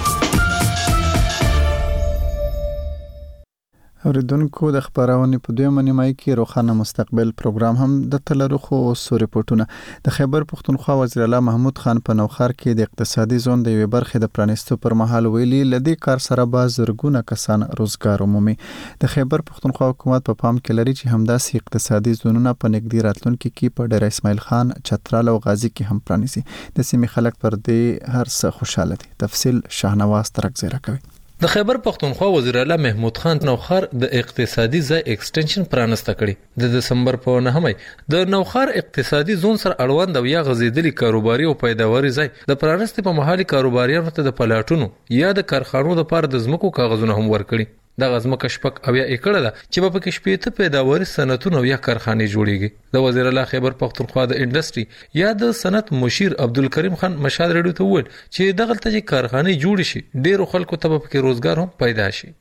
[SPEAKER 1] اوریدونکو د خبرونه په دویمه نیمایي کې روښانه مستقبل پروګرام هم د تلرو خو سو ریپورتونه. د خیبر پښتونخوا وزیر اعلی محمود خان په نوخار کې د اقتصادي زون د یوې برخې د پرانیستو پر مهال ویلي لدی کار سره به زرګونه کسان روزګار عمومي. د خیبر پښتونخوا حکومت په پام کې لري چې همداسې اقتصادي زونونه په نږدې راتلونکي کې په ډیر اسماعیل خان، چترال او غازی کې هم پرانیسي. د سیمې خلک پر دې هر څه خوشاله دي. تفصیل شاهنواز ترک زیرا کوي.
[SPEAKER 23] د خیبر پښتونخوا وزیر اعلی محمود خان نوخار د اقتصادي ځای ایکسټنشن پرانسته کړي. د دسمبر په نهمه د نوخار اقتصادي زون سره اړوند او یا غزیدلي کاروباري او پیداواري ځای د پرانستې په محلي کاروباریانو ته د پلاټونو یا د کارخانو لپاره د ځمکو کاغذونه هم ورکړي. د غزمه کشپک او یا ایکړه ده چې په کې شپېته پیداواري صنعتونه یا کارخانې جوړیږي د وزیر اعلی خیبر پختونخوا د انډستری یا د صنعت مشیر عبدالکریم خان مشال رډیو ته وویل چې دغه ته چې کارخانې جوړ شي ډیرو خلکو ته په کې روزګار هم پیدا شي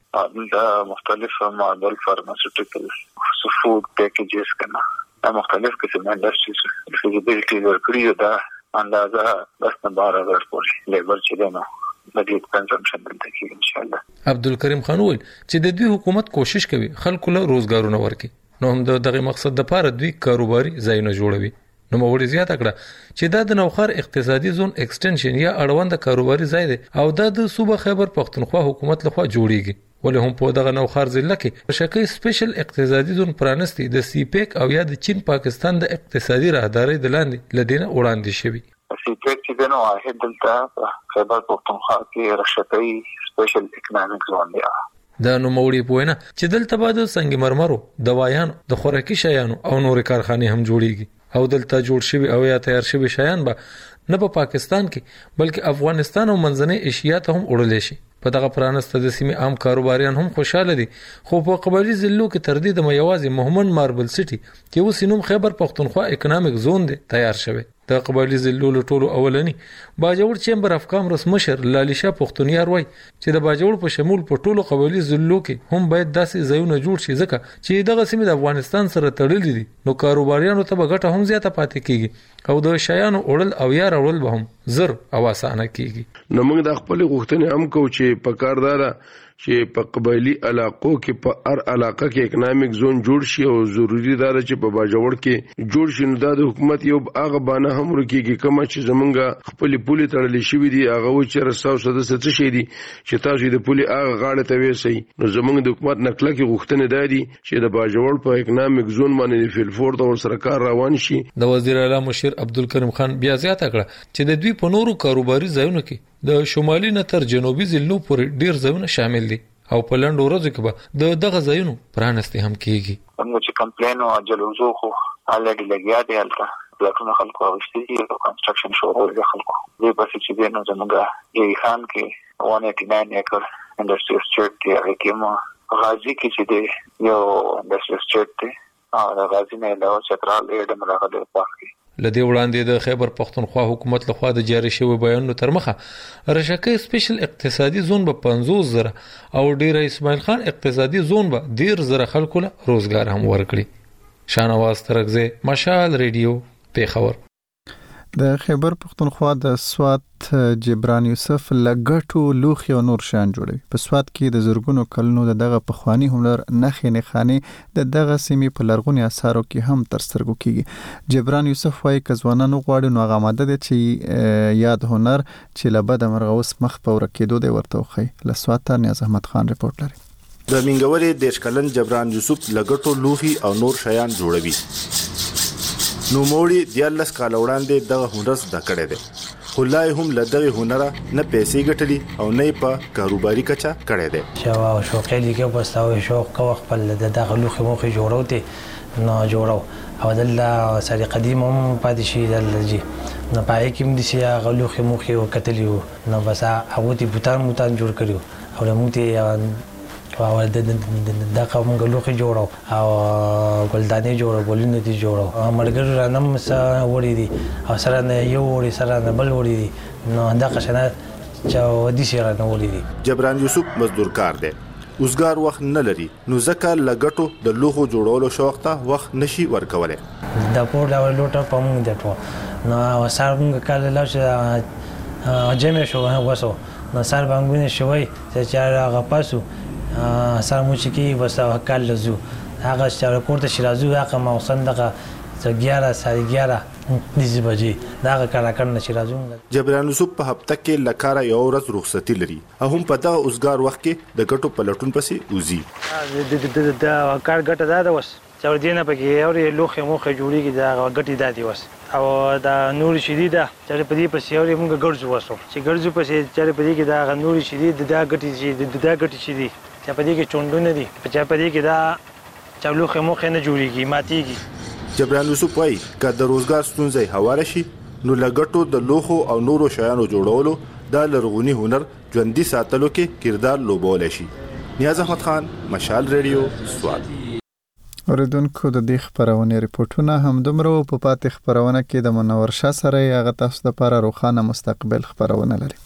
[SPEAKER 2] د مختلف معدل فارماسیوټیکل فود پیکیجز کنا مختلف قسم انډستریز فیزیبিলিټی ورکړي دا اندازه بس نه بار غیر پورې لیبر چې نه مدید کنزمپشن دلته کې ان شاء الله
[SPEAKER 23] عبدالکریم خان وویل چې د دوی حکومت کوشش کوي خلکو له روزګارونه ورکړي نو هم د دغه مقصد لپاره دوی کاروباري ځایونه جوړوي نو موږ زیاته کړه چې دا د نوخر اقتصادي زون ایکسټنشن یا اړوند کاروباري ځای دی او دا د صوبه خیبر پختونخوا حکومت لخوا جوړیږي ولې هم په دغه نوخر ضلع کې شکه سپیشل اقتصادي زون پرانستی د سی پیک او یا د چین پاکستان د اقتصادي راهداري د لاندې لدینه وړاندې شوی
[SPEAKER 2] سی پیک چې د نو واحد دلته خیبر پختونخوا کې رشتي سپیشل اکونومیک زون دی
[SPEAKER 23] دا نو موړي پوینه چې دلته بعد څنګه مرمرو دوايان د خوراکي شیانو او نور کارخانه هم جوړیږي او دلته جوړ شوی او یا تیار شوی شیان به نه په پاکستان کې بلکې افغانستان او منځنۍ ایشیا ته هم وړل شي په دغه پرانسته د سیمې عام کاروباریان هم خوشاله دي خو په قبایلی ضلعو کې تر دې د میوازي محمد ماربل سټي کې اوس نوم خیبر پختونخوا اکونومیک زون دی تیار شوی د قبایلی ضلعو له ټولو اولنی باجوړ چیمبر اف کامرس مشر لالیشا پختونیار وای چې د باجوړ په شمول په ټولو قبایلی ضلعو کې هم باید داسې ځایونه جوړ شي ځکه چې دغه سیمې د افغانستان سره تړلې دي نو کاروباریانو ته به ګټه هم زیاته پاتې کیږي او د شیانو اورل او یا راول به هم زر او اسانه کیږي
[SPEAKER 3] نو موږ د خپل غوښتنې هم کو چې په کاردار چې په قبایلی علاقو کې په هر علاقه کې اکونومیک زون جوړ شي او ضروری ده چې په باجوړ کې جوړ شي نو د حکومت یو هغه باندې هم ورکیږي کوم چې زمونږ خپل پولي تړلې شوی دی هغه و چې رساو سده څه شي دي چې تاسو د پولي هغه غاړه ته وېسي نو زمونږ د حکومت نکله کې غوښتنه ده دي چې د باجوړ په اکونومیک زون باندې فیل فورد او سرکار روان شي
[SPEAKER 23] د وزیر اعلی مشیر عبدالکریم خان بیا زیاته کړه چې د دوی په نورو کاروباري ځایونو کې د شمالي نه تر جنوبي ضلعو پورې ډیر ځایونه شامل دي او په لنډو ورځو کې به د دغه ځایونو پرانستي هم کیږي
[SPEAKER 2] موږ چې کمپلین او جلوزو خو الګ لګیا دی الته پلاټونه خلکو اوستي دي او کنستراکشن شروع دی خلکو دې پسې چې د نو زموږه یی خان کې one eighty-nine ایکر انډستریال سټریټ دی هغه کې مو غازی کې چې دی یو انډستریال سټریټ دی او غازی نه له چترال اډم راغلی پاکي
[SPEAKER 23] لدی وړاندې د خیبر پختونخوا حکومت لخوا د جاری شوی بیانونو تر مخه رشکه سپیشل اقتصادي زون به پنځوس زره او ډیر اسماعیل خان اقتصادي زون به ډیر زره خلکو له روزګار هم ورکړي شانواز ترغزه مشال ریډیو پیښور
[SPEAKER 1] د خیبر پختونخوا د سوات جبران یوسف لګټو لوخي او نور شان جوړوي په سوات کې د زرګونو کلونو د دغه پخوانی هنر نخې نه خاني د دغه سیمې په لرغونی اثارو کې هم تر سترګو کیږي جبران یوسف وايي کځوانانو غواړي نو هغه ماده دي چې یاد هنر چې لبد مرغوس مخ په ورکېدو دی ورته خو لسوات نیاز احمد خان رپورټ لري
[SPEAKER 4] د منګوري دیشکلن جبران یوسف لګټو لوخي او نور شیان جوړوي نو موړي دیالس کال وړاندې دغه هنر زده کړی دی خلای هم لدغه هنر نه پیسې ګټلي او نه په کاروباري کچا کړی دی
[SPEAKER 24] شوا او شوقې لیکه پستاوي شوق کو خپل د دغه لوخي موخي جوړو ته نو جوړو او دل سړي قديم هم پاتې شي دلږي نو پای کې مې دي چې غلوخي موخي او کتلیو نو بس هغه دي بوتان موتان جوړ کړیو او موږ ته او د د قوم غلوخي جوړو او ګلدانې جوړو ګلونه دي جوړو مرګر رانم سره وړي دي او سره نه یو وړي سره نه بل وړي دي نو دا قشنه چې ودي سره نه وړي دي
[SPEAKER 4] جبران یوسف مزدور کار دی اوسګار وخت نه لري نو ځکه لګټو د لوخو جوړولو شوق ته وخت نشي ورکوله
[SPEAKER 24] د پور ډول لوټه پمږ دټو نو سارمږ کال لاشه جمع شو وسو نو سار باندې شوي چې چا غپاسو سره مو چې کی وسه کال لزو هغه چې کوړه شیرازو هغه موسم دغه څګیاره سړیګیاره دې بجې دا کار کړن شیرازو
[SPEAKER 4] جبران یوسف په هفته کې لکاره یو ورځ رخصتي لري هم په دغه اوسګار وخت کې د ګټو پلټون پسې وزي
[SPEAKER 24] د کار ګټه دا وس چې وردینه پکې اوري لوخه موخه جوړیږي دا ګټي دادی وس او دا نور شدید چې په دې پسې اوري موږ ګرځو وسو چې ګرځو پسې چې په دې کې دا نور شدید دا ګټي چې دا ګټي شدید چې په دې کې چوندونه دي چې په دې کې دا چالو خموخه نه جوړیږي ماتيږي
[SPEAKER 4] جبران یوسف وايي چې د روزګار ستونزې حواله شي نو لګټو د لوخو او نورو شیانو جوړولو د لرغونی هنر ژوندۍ ساتلو کې کردار لوبول شي نیاز احمد خان، مشال ریډیو، سوات.
[SPEAKER 1] اوریدونکو د دې خبرونه ریپورتونه هم دومره په پاتې خبرونه کې د منور شاه سره هغه تاسو لپاره روښانه مستقبل خبرونه لري.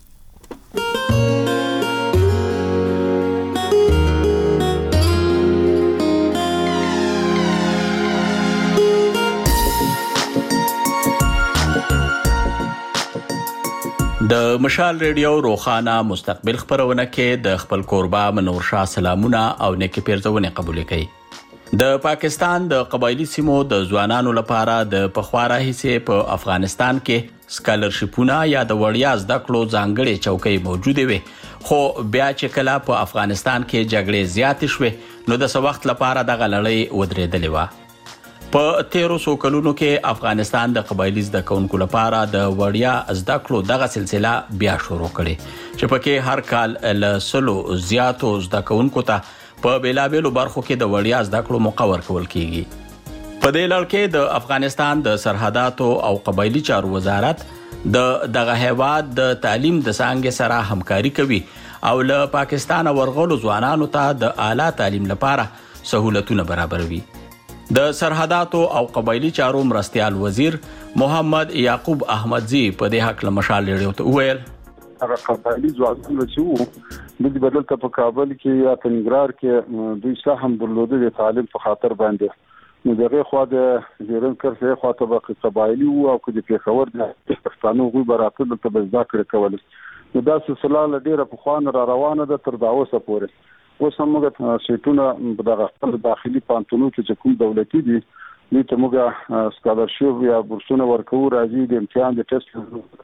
[SPEAKER 6] د مشال ریډیو روخانه مستقبل خبرونه کې د خپل کوربه منور شاه سلامونه او نیکی پیرزونه قبول کړي. د پاکستان د قبایلی سیمو د ځوانانو لپاره د پخواره حصے په افغانستان کې سکالرشپونه یا د وړیا زده کړو ځانګړي چوکۍ موجوده وي، خو بیا چې کله په افغانستان کې جګړې زیات شوې نو د څه وخت لپاره د غلړۍ ودرېدلې و. په تیرو سو کلونو کې افغانستان د قبایلی زده کوونکو لپاره د وړیا زده کړو دغه سلسله بیا شروع کړي چې پکې هر کال له سلو زیاتو زده کوونکو ته په بیلابیلو برخو کې د وړیا زده کړو موقع ورکول کیږي. په دې لړ کې د افغانستان د سرحداتو او قبایلی چارو وزارت د دغه هیواد د تعلیم د څانګې سره همکاري کوي او له پاکستان ورغلو ځوانانو ته د اعلی تعلیم لپاره سہولتونه برابروي. د سرحداتو او قبایلی چارو مرستیال وزیر محمد یعقوب احمدزی په دې حق له مشال ریډیو ته وویل
[SPEAKER 7] هغه قبایلی ځوانان چې وو د بدل ته په کابل کې یا په ننګرهار کې دوی څه هم درلوده د تعلیم په خاطر باندې نو دغه خو د ډیرن کرځه خو ته په قبایلی وو او د پیښور د پښتنو غوي براتل ته بزدا کړ کول نو دا سلسله ډیره په خوان را روانه ده تر دا اوسه پورې. اوس هم موږ سیټونه دغه خپل داخلي پانتونو کې کوم دولتي دي دې ته موږ سکالرشپ یا بورسونه ورکو راځي د امتحان د ټیسټ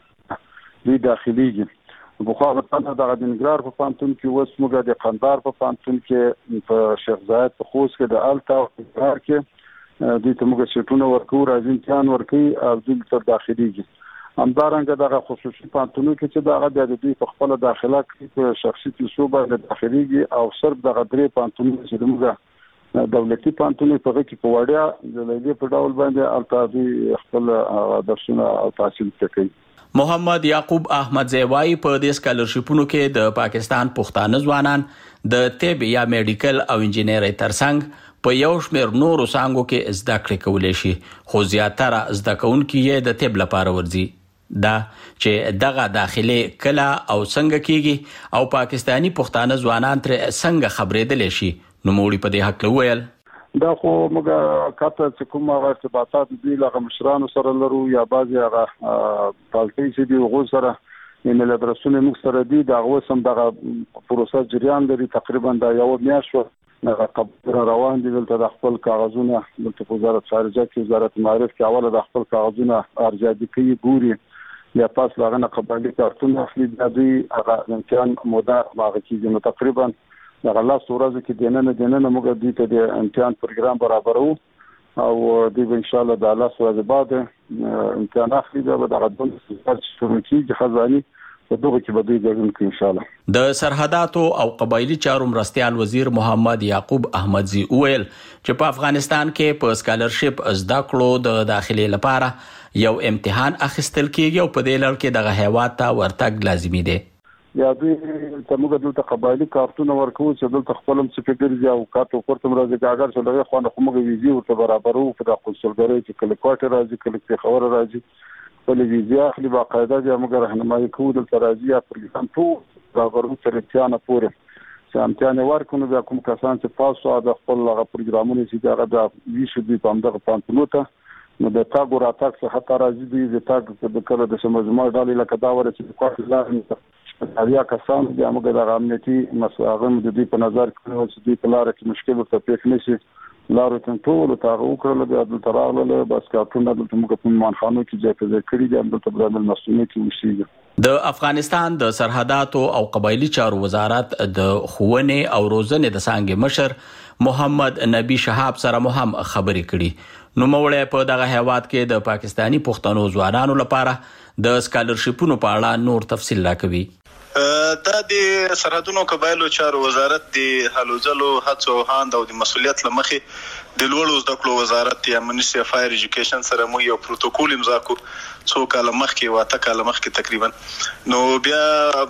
[SPEAKER 7] دې داخليږي. په خو هغه دغه د نګرار په پانتون کې اوس موږ د قندار په پانتون کې په شیخ زاید په خوست کې د التا او نګرار کې دې ته موږ سیټونه ورکو راځي امتحان ورکي او دې تر داخليږي. همدارنګه دغه خصوصي پانتونو کې چې دغه د دې په خپل داخله کې په شخصي تسوبه د داخليږي او صرف دغه درې پانتونو چې دغه دولتي پانتونو په کې په وړیا د لیدې په ډول باندې التازي خپل درسونه او تحصیل کوي.
[SPEAKER 6] محمد یعقوب احمدزی وايي په دې سکالرشپونو کې د پاکستان پښتانه ځوانان د طب یا میډیکل او انجینرۍ ترڅنګ په یو شمېر نورو څانګو کې زده کړې کولای شي، خو زیاتره زده کوونکي یې د طب لپاره ورځي. دا چې دغه داخله کله او څنګه کیږي او پاکستانی پښتانه ځوانان تر څنګه خبرېدل شي نو موږ په دې حق وویل
[SPEAKER 7] دا خو موږ کاته چې کومه ارتباطات دي لغه مشرانو سره لرو یا بعضي هغه پالتي چې دی غو سره ایمیل ادرسونه موږ سره دي دا اوسم دغه پروسه جریان لري تقریبا دا یو میاشت نه قبل روان دي دلته د خپل کاغذونه د وزارت خارجه کې وزارت معارف کې اوله د خپل کاغذونه ارزیابي کوي ګوري یا پاس لاغه قبایلی کارتون اخلي د دې هغه امتحان موده واغ کیږي نو تقریبا د الله سورزه کې دینه دینه موږ دې ته د امتحان پروګرام برابرو او دې ان شاء الله د الله سورزه بعد امتحان اخلي دا د غدون شروع کیږي خزاني په دغه کې به دې ګورم ان شاء الله.
[SPEAKER 6] د سرحداتو او قبایلی چارو مرستیال وزیر محمد یعقوب احمدزی وویل چې په افغانستان کې په سکالرشپ زده کړو د داخلي لپاره یو امتحان اخیستل کیږي او په دې لړ کې دغه هیواد ته ورتګ لازمي دی.
[SPEAKER 7] یا دې ته موږ دلته قبایلی کارتونه ورکو چې دلته خپل هم څه ګرځي او کارت ورته مرزي کاغذ چې دغه خو نه موږ ویزي ورته برابرو په د قنصلګری کې کله کوټه راځي کله په خبره راځي په ویزي اخلي باقاعده د موږ راهنمایي کوو دلته راځي یا پرګرام ټول برابرو تر امتحان پورې چې امتحان ورکونه بیا کوم کسان چې پاسو د خپل هغه پروګرامونه چې هغه د ویشو دی په همدغه پانتونو ته نو د تاګ او راتګ څخه حتی راځي دی د تاګ د کله د سمجمه ډالې لکه دا ورته چې کوټه لاره بیا کسان بیا موږ د امنیتي مساغم د دې په نظر کې چې دې په لار کې مشکل ورته پیښ نشي لارو ته ټول تاغ وکړل بیا د تراغله بس کارتونه د موږ په مانخانو کې ځای ځای کړی دي د تبرامل مسؤلیت کې وشي.
[SPEAKER 6] د افغانستان د سرحداتو او قبایلی چارو وزارت د ښوونې او روزنې د څانګې مشر محمد نبی شهاب سره مو هم خبرې کړي. نو موړې په دغه هیواد کې د پاکستانی پښتنو ځوانانو لپاره د سکالرشپونو په اړه نور تفصیل راکوي.
[SPEAKER 8] دا د سرحدونو قبایلو چارو وزارت د هلو ځلو هڅو هاند او د مسؤلیت لمخې د لوړو زده کړو وزارت یا منیسټري اف هایر ایجوکیشن سره مو یو پروتوکول امضا کو څو کاله مخکې واته کاله مخکې تقریبا نو بیا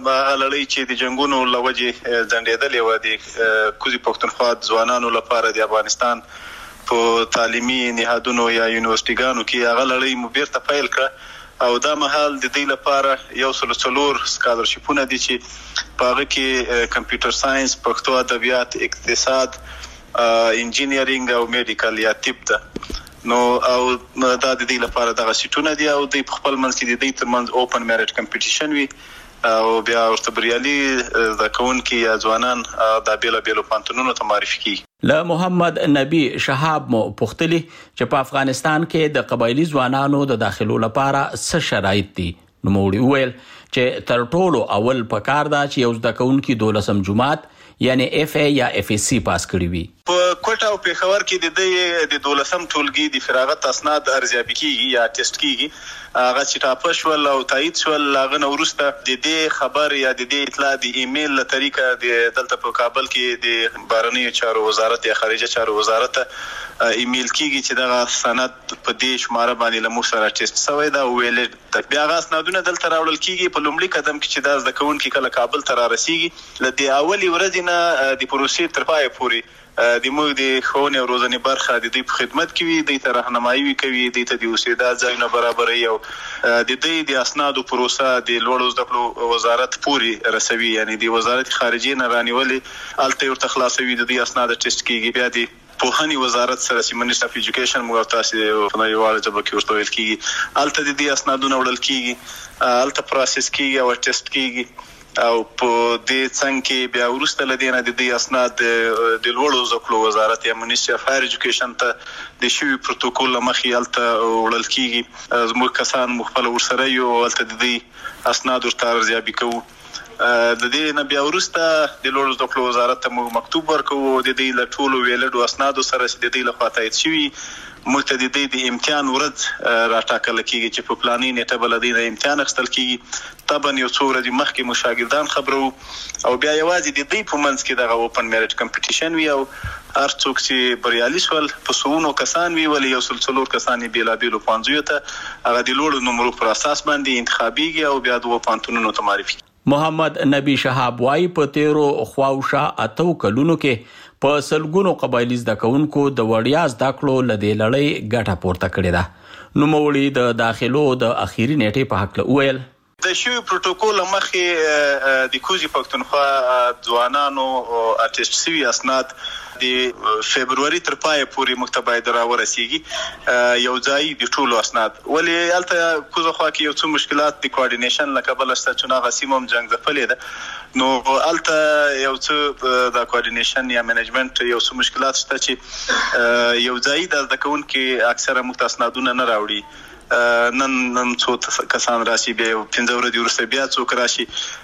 [SPEAKER 8] لړۍ چې د جنگونو لوجه ځنډېدلې و د کوزي پښتونخوا ځوانانو لپاره د افغانستان په تعلیمي نهادونو یا یونیورسيټګانو کې هغه لړۍ مو بیرته پیل کړه او دا مهال د دې لپاره یو سل څلور سکالرشپونه دي چې په هغه کې کمپیوټر ساينس، پښتو ادبیات، اقتصاد، انجینیرینګ او میډیکل یا طب ده نو او دا د دې لپاره دغه سیټونه دي او د خپل منځ کې د دې ترمنځ اوپن میریټ کمپټیشن وي او بیا ورته بریالي د کونکي یا ځوانان د بیل بیل پانتونونو ته معرفي کی.
[SPEAKER 6] له محمد نبی شهاب مو پختلی چې په افغانستان کې د قبایلی ځوانانو د داخلو لپاره څه شرایط دي نو موږ ویل چې تر ټولو اول پکار دا چې یو د کونکي دولسم جماعت یعنی اف ای یا اف اس سی پاس کړی وي.
[SPEAKER 8] په کوټه او پیښور کې د دې د دولسم ټولګي د فراغت اسناد ارزیابي کیږي یا ټیسټ کیږي هغه چې ټاپش ول او تایید شول هغه نورسته د دې خبر یا د دې اطلاع د ایمیل له طریقه د دلته په کابل کې د بهرنی چارو وزارت یا خارجه چارو وزارت ایمیل کیږي چې دا سند په دې شماره باندې له مو سره ټیسټ شوی دا ویل بیا هغه اسنادونه دلته راوړل کیږي په لومړي قدم کې چې دا ځکه ونکي کله کابل ته را رسیږي لدی اولی ورځ نه د پروسې تر پای پورې د موږ د ښوونې او روزنې برخه د دې په خدمت کې وي د ته راهنمایي کوي د ته د اوسېدا ځایونه برابري او د دې د اسنادو پروسه د لوړو زده کړو وزارت پورې رسوي یعنی د وزارت خارجه نه رانیولې الته ورته خلاصوي د دې اسناد ټیسټ کیږي بیا د پوهنې وزارت سره چې منیسټر اف ایجوکیشن موږ تاسو په یوواله ځبه کې ورته ویل کیږي الته د دې اسنادونه وړل کیږي الته پروسس کیږي او ټیسټ کیږي او په دې څنګه کې بیا ورسته لدینه د دې اسناد د لوړو زده کړو وزارت یا منیسټري اف هایر ایجوکیشن ته د شوی پروتوکول مخې الته وړل کیږي زموږ کسان مخبل ورسره یو الته د دې اسناد ورته ارزیابي کوو د دې نه بیا ورسته د لوړو زده کړو وزارت ته موږ مکتوب ورکوو د دې له ټولو ویلډو اسنادو سره چې د دې لخوا تایید شوي موږ ته د دې د امتحان ورځ راټاکل کیږي چې په پلاني نیټه بل د امتحان اخیستل کیږي طبعا یو څو ورځې مخکې مو شاګردان خبرو او بیا یوازې د دې په منځ کې دغه اوپن میریټ کمپټیشن وي او هر څوک چې بریالي شول په سونو کسان وی ولې یو سل څلور کسان بیلا بیلو پانځیو ته هغه د لوړو نمبرو پر اساس باندې انتخابيږي او بیا دوه پانتونونو ته معرفي.
[SPEAKER 6] محمد نبی شهاب وايي په تیرو خواوشا اتو کلونو کې په سلګونو قبایلی زده کوونکو د وړیا زده کړو لدې لړۍ ګټه پورته کړې ده نو مولي د داخلو د اخیری نیټې په حق له ویل
[SPEAKER 8] د شوی پروتوکول مخې د کوزي پښتونخوا ځوانانو اټیسټ سوي اسناد د فبرवरी تر پای پورې مکتبه درا ورسیږي یو ځای د ټولو اسناد ولې الته کوزه خوا کې یو څه مشکلات د کوارډینیشن لکه بل ست چونه غسیمم جنگ ځپلې ده نو الته یو څه د کوارډینیشن یا منیجمنت یو څه مشکلات شته چې یو ځای د ځکون کې اکثره متصنادونه نه راوړي نن نن څو کسان راشي به پنځه ورځې ورسته بیا څوک راشي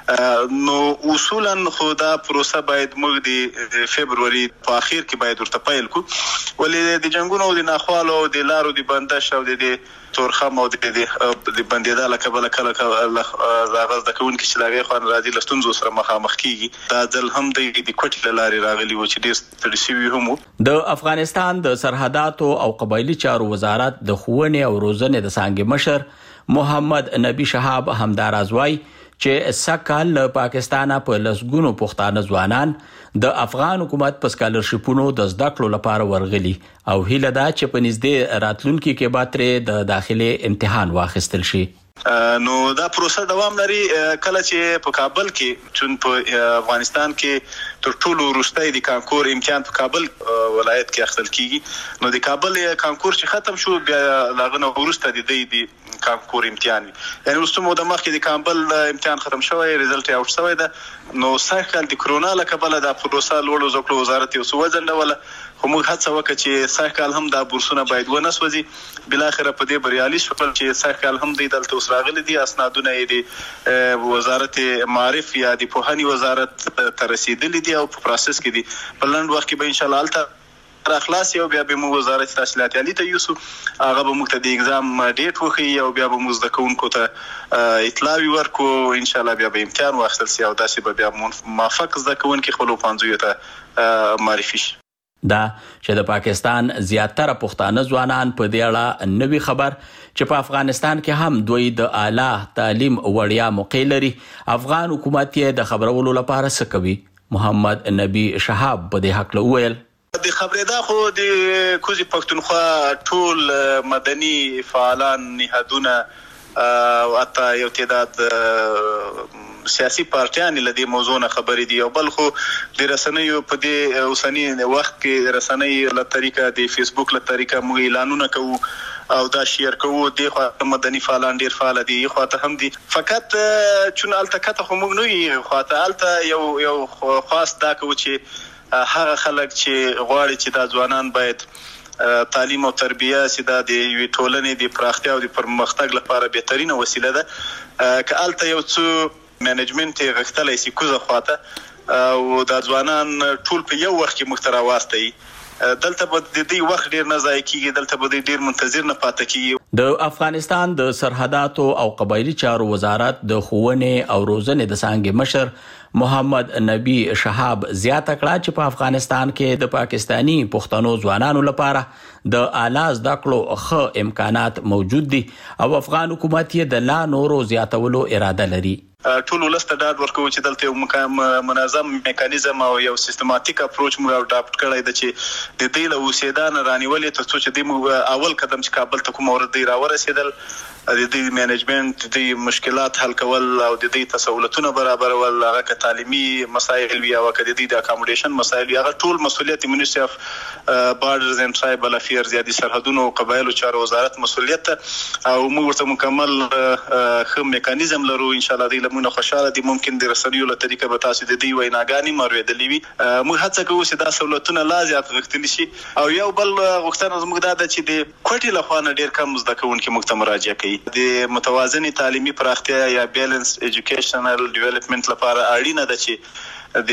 [SPEAKER 8] نو اصولا خو دا پروسه باید موږ د فبرवरी په اخر کې باید ورته پیل کو ولې د جنگونو د ناخوالو د لارو د بندش او د تورخم او د د بندیدا لکه بل کله راغز د کون کې چې لاغه خو راځي لستونزو سره مخامخ کیږي دا ځل هم د د کوټل لاري راغلي و چې د ترسیوي هم
[SPEAKER 6] د افغانستان د سرحداتو او قبایلی چارو وزارت د ښوونې او روزنې د څانګې مشر محمد نبی شهاب همدار ازوای چې سکهال له پاکستانه په لسګونو پښتانه ځوانان د افغان حکومت په سکالرشپونو د زده کړو لپاره ورغلي او هیله ده چې په نږدې راتلونکي کې به ترې د داخلي امتحان واخیستل شي.
[SPEAKER 8] نو دا پروسه دوام لري کله چې په کابل کې چون په افغانستان کې تر ټولو وروستۍ د کانکور امتحان په کابل ولایت کې اخیستل کیږي نو د کابل کانکور چې ختم شو بیا لاغنه وروسته د دې کانکور امتحان یعنی وروسته مو د مخکې د کابل امتحان ختم شوی ریزلټ یې اوټ شوی ده نو ساکل د کرونا لکبل د پروسه لوړو زکلو وزارت یو سو ځندول خو موږ هڅه وکړه چې ساکل هم د بورسونه باید ونسوځي بل اخر په دې بریالي شو چې ساکل هم د دلته وسراغلي دي اسنادونه یې د وزارت معارف یا د پوهنې وزارت ته رسیدلي دي او په پروسس کې دي په لند وخت کې به ان شاء الله الته را خلاص یو بیا به مو وزارت تحصیلات عالی ته یوسو هغه به موږ ته د اگزام ډیټ وخی او بیا به موږ د کوونکو ته اطلاع ورکو ان شاء الله بیا به امتحان واخیستل شي او داسې به بیا موافق زده کوونکي خپل پانځو ته معرفي شي.
[SPEAKER 6] دا چې د پاکستان زیاتره پښتانه ځوانان په دې اړه نوی خبر چې په افغانستان کې هم دوی د اعلی تعلیم وړیا موقع لري. افغان حکومت یې د خبرولو لپاره څه کوي؟ محمد نبی شهاب په دې حق وویل.
[SPEAKER 8] د خبرې دا خو د کوزي پښتونخوا ټول مدني فعالان نهادونه او حتی یو تعداد سیاسي پارټیان له دې موضوع نه خبرې دي او بل خو د رسنیو په دې اوسنی وخت کې رسنۍ له طریقه د فیسبوک له طریقه موږ اعلانونه کوو او دا شیر کوو. د خو مدني فعالان ډیر فعال دي خو ته هم دي فقط چون التکته خو موږ نه یو خو ته الته یو یو خاص دا کوو چې هغه خلک چې غواړي چې دا ځوانان باید تعلیم او تربیه سیده د یوې ټولنې د پراختیا او د پرمختګ لپاره بهترینه وسیله ده. که الته یو څه منیجمنت یې غښتلی سي کوزه خواته او دا ځوانان ټول په یو وخت کې موږ ته راواستوي دلته به د دې وخت ډیر نه ضایع کیږي دلته به ډیر منتظر نه پاتې کیږي.
[SPEAKER 6] د افغانستان د سرحداتو او قبایلی چارو وزارت د ښوونې او روزنې د څانګې مشر محمد نبی شهاب زیاته کړه چې په افغانستان کې د پاکستانی پښتنو ځوانانو لپاره د اعلی زده کړو ښه امکانات موجود دي او افغان حکومت یې د لا نورو زیاتولو اراده لري.
[SPEAKER 8] ټول ولس ته ډاډ ورکوو چې دلته یو منظم میکانیزم او یو سیستماتیک اپروچ موږ اډاپټ کړی ده چې د دې له اوسېدا نه رانیولې تر څو چې د اول قدم چې کابل ته کوم ورځ دی راورسېدل د دې منیجمنت د مشکلات حل کول او د دې تسهولاتونه برابرول هغه که تعلیمي مسایل وي او که د دې د اکاموډیشن مسایل وي هغه ټول مسؤلیت منیسټري اف بارډرز اینډ ټرایبل افیرز یا د سرحدونو او قبایلو چارو وزارت مسؤلیت او موږ ورته مکمل ښه میکانیزم لرو. ان شاء الله دوی لمونه خوشاله دي. ممکن د رسنیو له طریقه به تاسو د دې ویناګانې مروېدلې وي. موږ هڅه کوو چې دا سهولتونه لا زیات غښتلي شي او یو بل غوښتنه زموږ دا ده چې د کوټې له خوا نه ډېر کم زده کوونکي موږ ته مراجعه کوي. د متوازنې تعلیمي پراختیا یا بیلنس ایجوکیشنل ډیولپمنٹ لپاره اړینه ده چې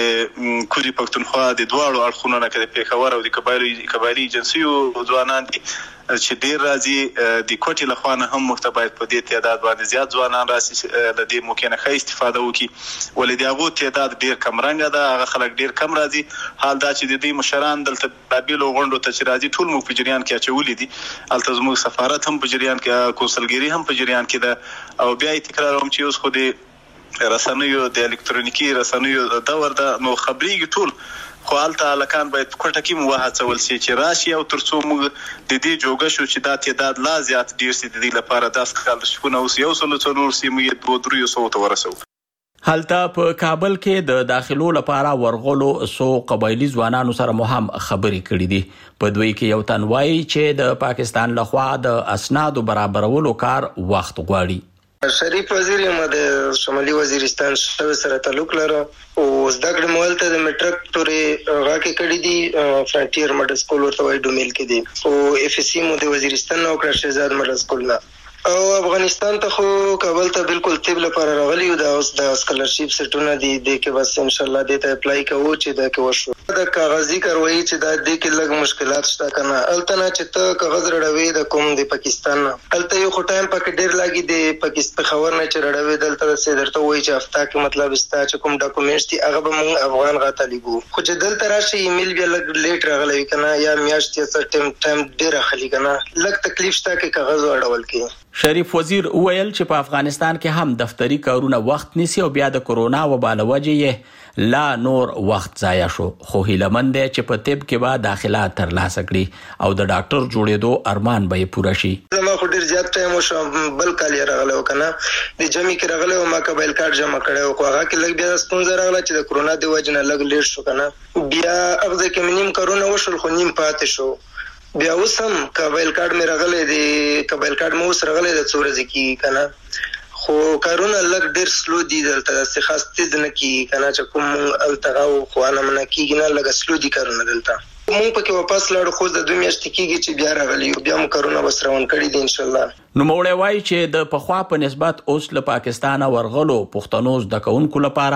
[SPEAKER 8] د کوزي پښتونخوا د دواړو اړخونو نه د پېښور او د قبایلي ایجنسیو ځوانان دي چې ډیر راځي د کوټې له خوا نه هم موږ ته باید په دې تعداد باندې زیات ځوانان راسي د دې موقع نه ښه استفاده وکړي ولې د هغو تعداد ډیر کمرنګه ده هغه خلک ډیر کم راځي. حال دا چې د دې مشران دلته بېلابېلو غونډو ته چې راځي ټول موږ په جریان کې اچولي دي. هلته زموږ سفارت هم په جریان کې کونسلګري هم په جریان کې ده او بیا یې تکراروم چې اوس خو د رسنیو د الکترونیکي رسنیو دور ده نو خبرېږي ټول خو هلته هلکان باید کوټه کې مو وهڅول شي چې راشي او تر څو موږ د دې جوګه شو چې دا تعداد لا زیات ډیر سي د دې لپاره داسې سکالرشپونه اوس یو سلو څلور سي موږ دوه دریو سوو ته ورسوو.
[SPEAKER 6] هلته په کابل کې د داخلو لپاره ورغلو سو قبایلی ځوانانو سره مو هم خبرې کړې دي. په دوی کې یو تن وایي چې د پاکستان لخوا د اسنادو برابرولو کار وخت غواړي.
[SPEAKER 9] شریف وزیر یم د شمالي وزیرستان سره تعلق لرم او زده کړې مو هلته د میټرک پورې راکې کړي دي فرانټیر مډل سکول ورته وایي ډومیل کې دي او اف اس سی مو د وزیرستان نه وکړه شهزاد مډل سکول نه او افغانستان ته خو کابل ته بالکل طب لپاره راغلی یو د اوس د سکالرشپ سیټونه دي د کې بس ان شاء الله دې ته اپلای کوو چې دا کې وشو د کاغذي کاروایی چې دا د کې لږ مشکلات شته کنه الته نه چې ته کاغذ رړوي د کوم د پاکستان نه الته یو ټایم پکې ډیر لاګي د پاکستان خبر نه چې رړوي دلته سي درته وایي چې هفته کې مطلب استا چې کوم ډاکومېنټس دي هغه به مونږ افغان غا طالبو خو چې دلته راشي ایمیل بیا لږ لیټ راغلی کنه یا میاشت یا ټایم ټایم ډیر اخلي کنه لږ تکلیف شته کې کاغذ اړول کې.
[SPEAKER 6] شریف وزیر وویل چې په افغانستان کې هم دفتری کارونه وخت نیسي او بیا د کورونا وبا له وجې یې لا نور وخت ضایع شو خو هیلهمند دی چې په طب کې به داخله ترلاسه کړي او د ډاکټر جوړېدو ارمان به یې پوره شي.
[SPEAKER 9] زما خو ډېر زیات ټایم وشو بل کال یې راغلی و که نه د جمعې کې راغلی و ما قبایل کارډ جمع کړی و خو هغه کې لږ بیا ستونزه راغله چې د کورونا د وجې نه لږ لیټ شو که نه بیا هغه ځای کې مې نیم کارونه وشول خو نیم پاتې شو بیا اوس هم قبایل کارډ مې راغلی د قبایل کارډ مې اوس راغلی د څو ورځې کېږي که نه خو کارونه لږ ډېر سلو دي دلته داسې خاص تیز نه کېږي که نه چې کوم مونږ هلته هغه خو انمنه کېږي نه لږه سلو دي کارونه دلته مونږ پکې واپس لاړو خو د دوه میاشتې کېږي چې بیا راغلي یو بیا مو کارونه بس روان کړي دي انشاءالله.
[SPEAKER 6] نوموړی وایي چې د پخوا په نسبت اوس له پاکستانه ورغلو پښتنو زده کوونکو لپاره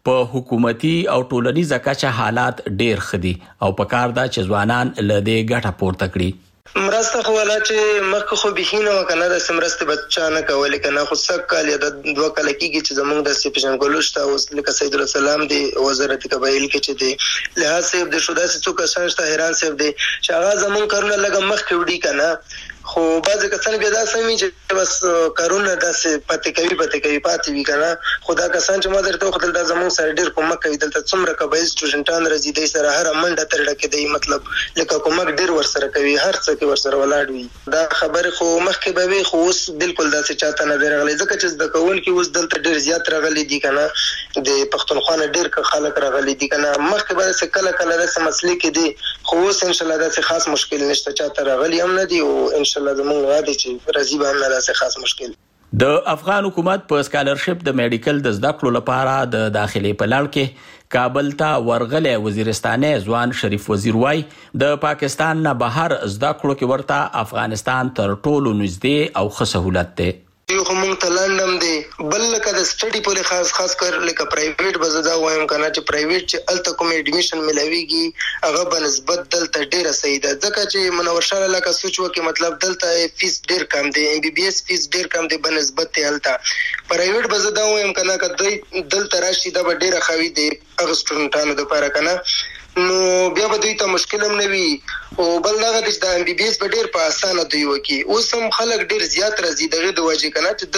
[SPEAKER 6] په حکومتي او ټولنیزه کچه حالات ډیر خدي او پکار دا چې ځوانان له دې ګټه پورته کړي.
[SPEAKER 9] مرسته خو ولا چې مخ خو بهینه وکنه د سمرسته بچا نه کول کنه خو سک کال یا د دوه کال کېږي چې زمونږ د سپیشن ګلوشتا اوس لکه سید السلام دی وزارت قبایل کې چې دی لحاظ سیب د شودا څه کسان شته حیران سیب دی چې هغه زمونږ کارونه لګ مخ کې وډی کنه خو بعض کسان بیا دا سمي چې بس کارونه داسې پاتې کوي پاتې کوي پاتې وی کنه خدا کسان چې ما درته خپل د زمون سره ډیر کومک کوي دلته څومره قبایل سټوډنټان راځي د سره هر منډه تر ډکه دی مطلب لکه کومک ډیر ور سره کوي هر څه کې ور سره ولاړ وي دا خبر خو مخکې به وي خو اوس بالکل داسې چاته نه درغلي ځکه چې د کول کې اوس دلته ډیر زیات راغلي دي کنه د پښتونخوا ډیر خلک راغلي دي کنه مخکې به څه کله کله داسې مسلې کې دي خو اوس ان شاء الله داسې خاص مشکل نشته چاته راغلي هم نه دي او ان شاء الله زموږ غواړي چې راځي به هم نه داسې خاص مشکل.
[SPEAKER 6] د افغان حکومت په سکالرشپ د میډیکل د زده کړو لپاره د داخلي په لړ کې کابل ته ورغلی وزیرستاني ځوان شریف وزیر وای د پاکستان نه بهر زده کړو کې ورته افغانستان تر ټولو نږدې او ښه سهولت دی.
[SPEAKER 9] یو خو مونږ ته لنډم دی بل لکه د سټډي پورې خاص خاص کر لکه پرایویټ به زه دا وایم کنه چې پرایویټ چې الته کوم اډمیشن ملاویږي هغه په نسبت دلته ډیره صحیح ده ځکه چې منور شاه لکه سوچ وکړي مطلب دلته فیس ډیر کم دی ام بي بي اس فیس ډیر کم دی په نسبت الته پرایویټ به زه دا وایم کنه که دوی دلته راشي دا به ډیره خوي دی هغه سټوډنټانو لپاره کنه نو بیا به دوی ته مشکل هم نه وي او بل دغه د ام بي بي اس په ډیر په اسانه دوی وکي اوس هم خلک ډیر زیات راځي دغه د وجې کنه چې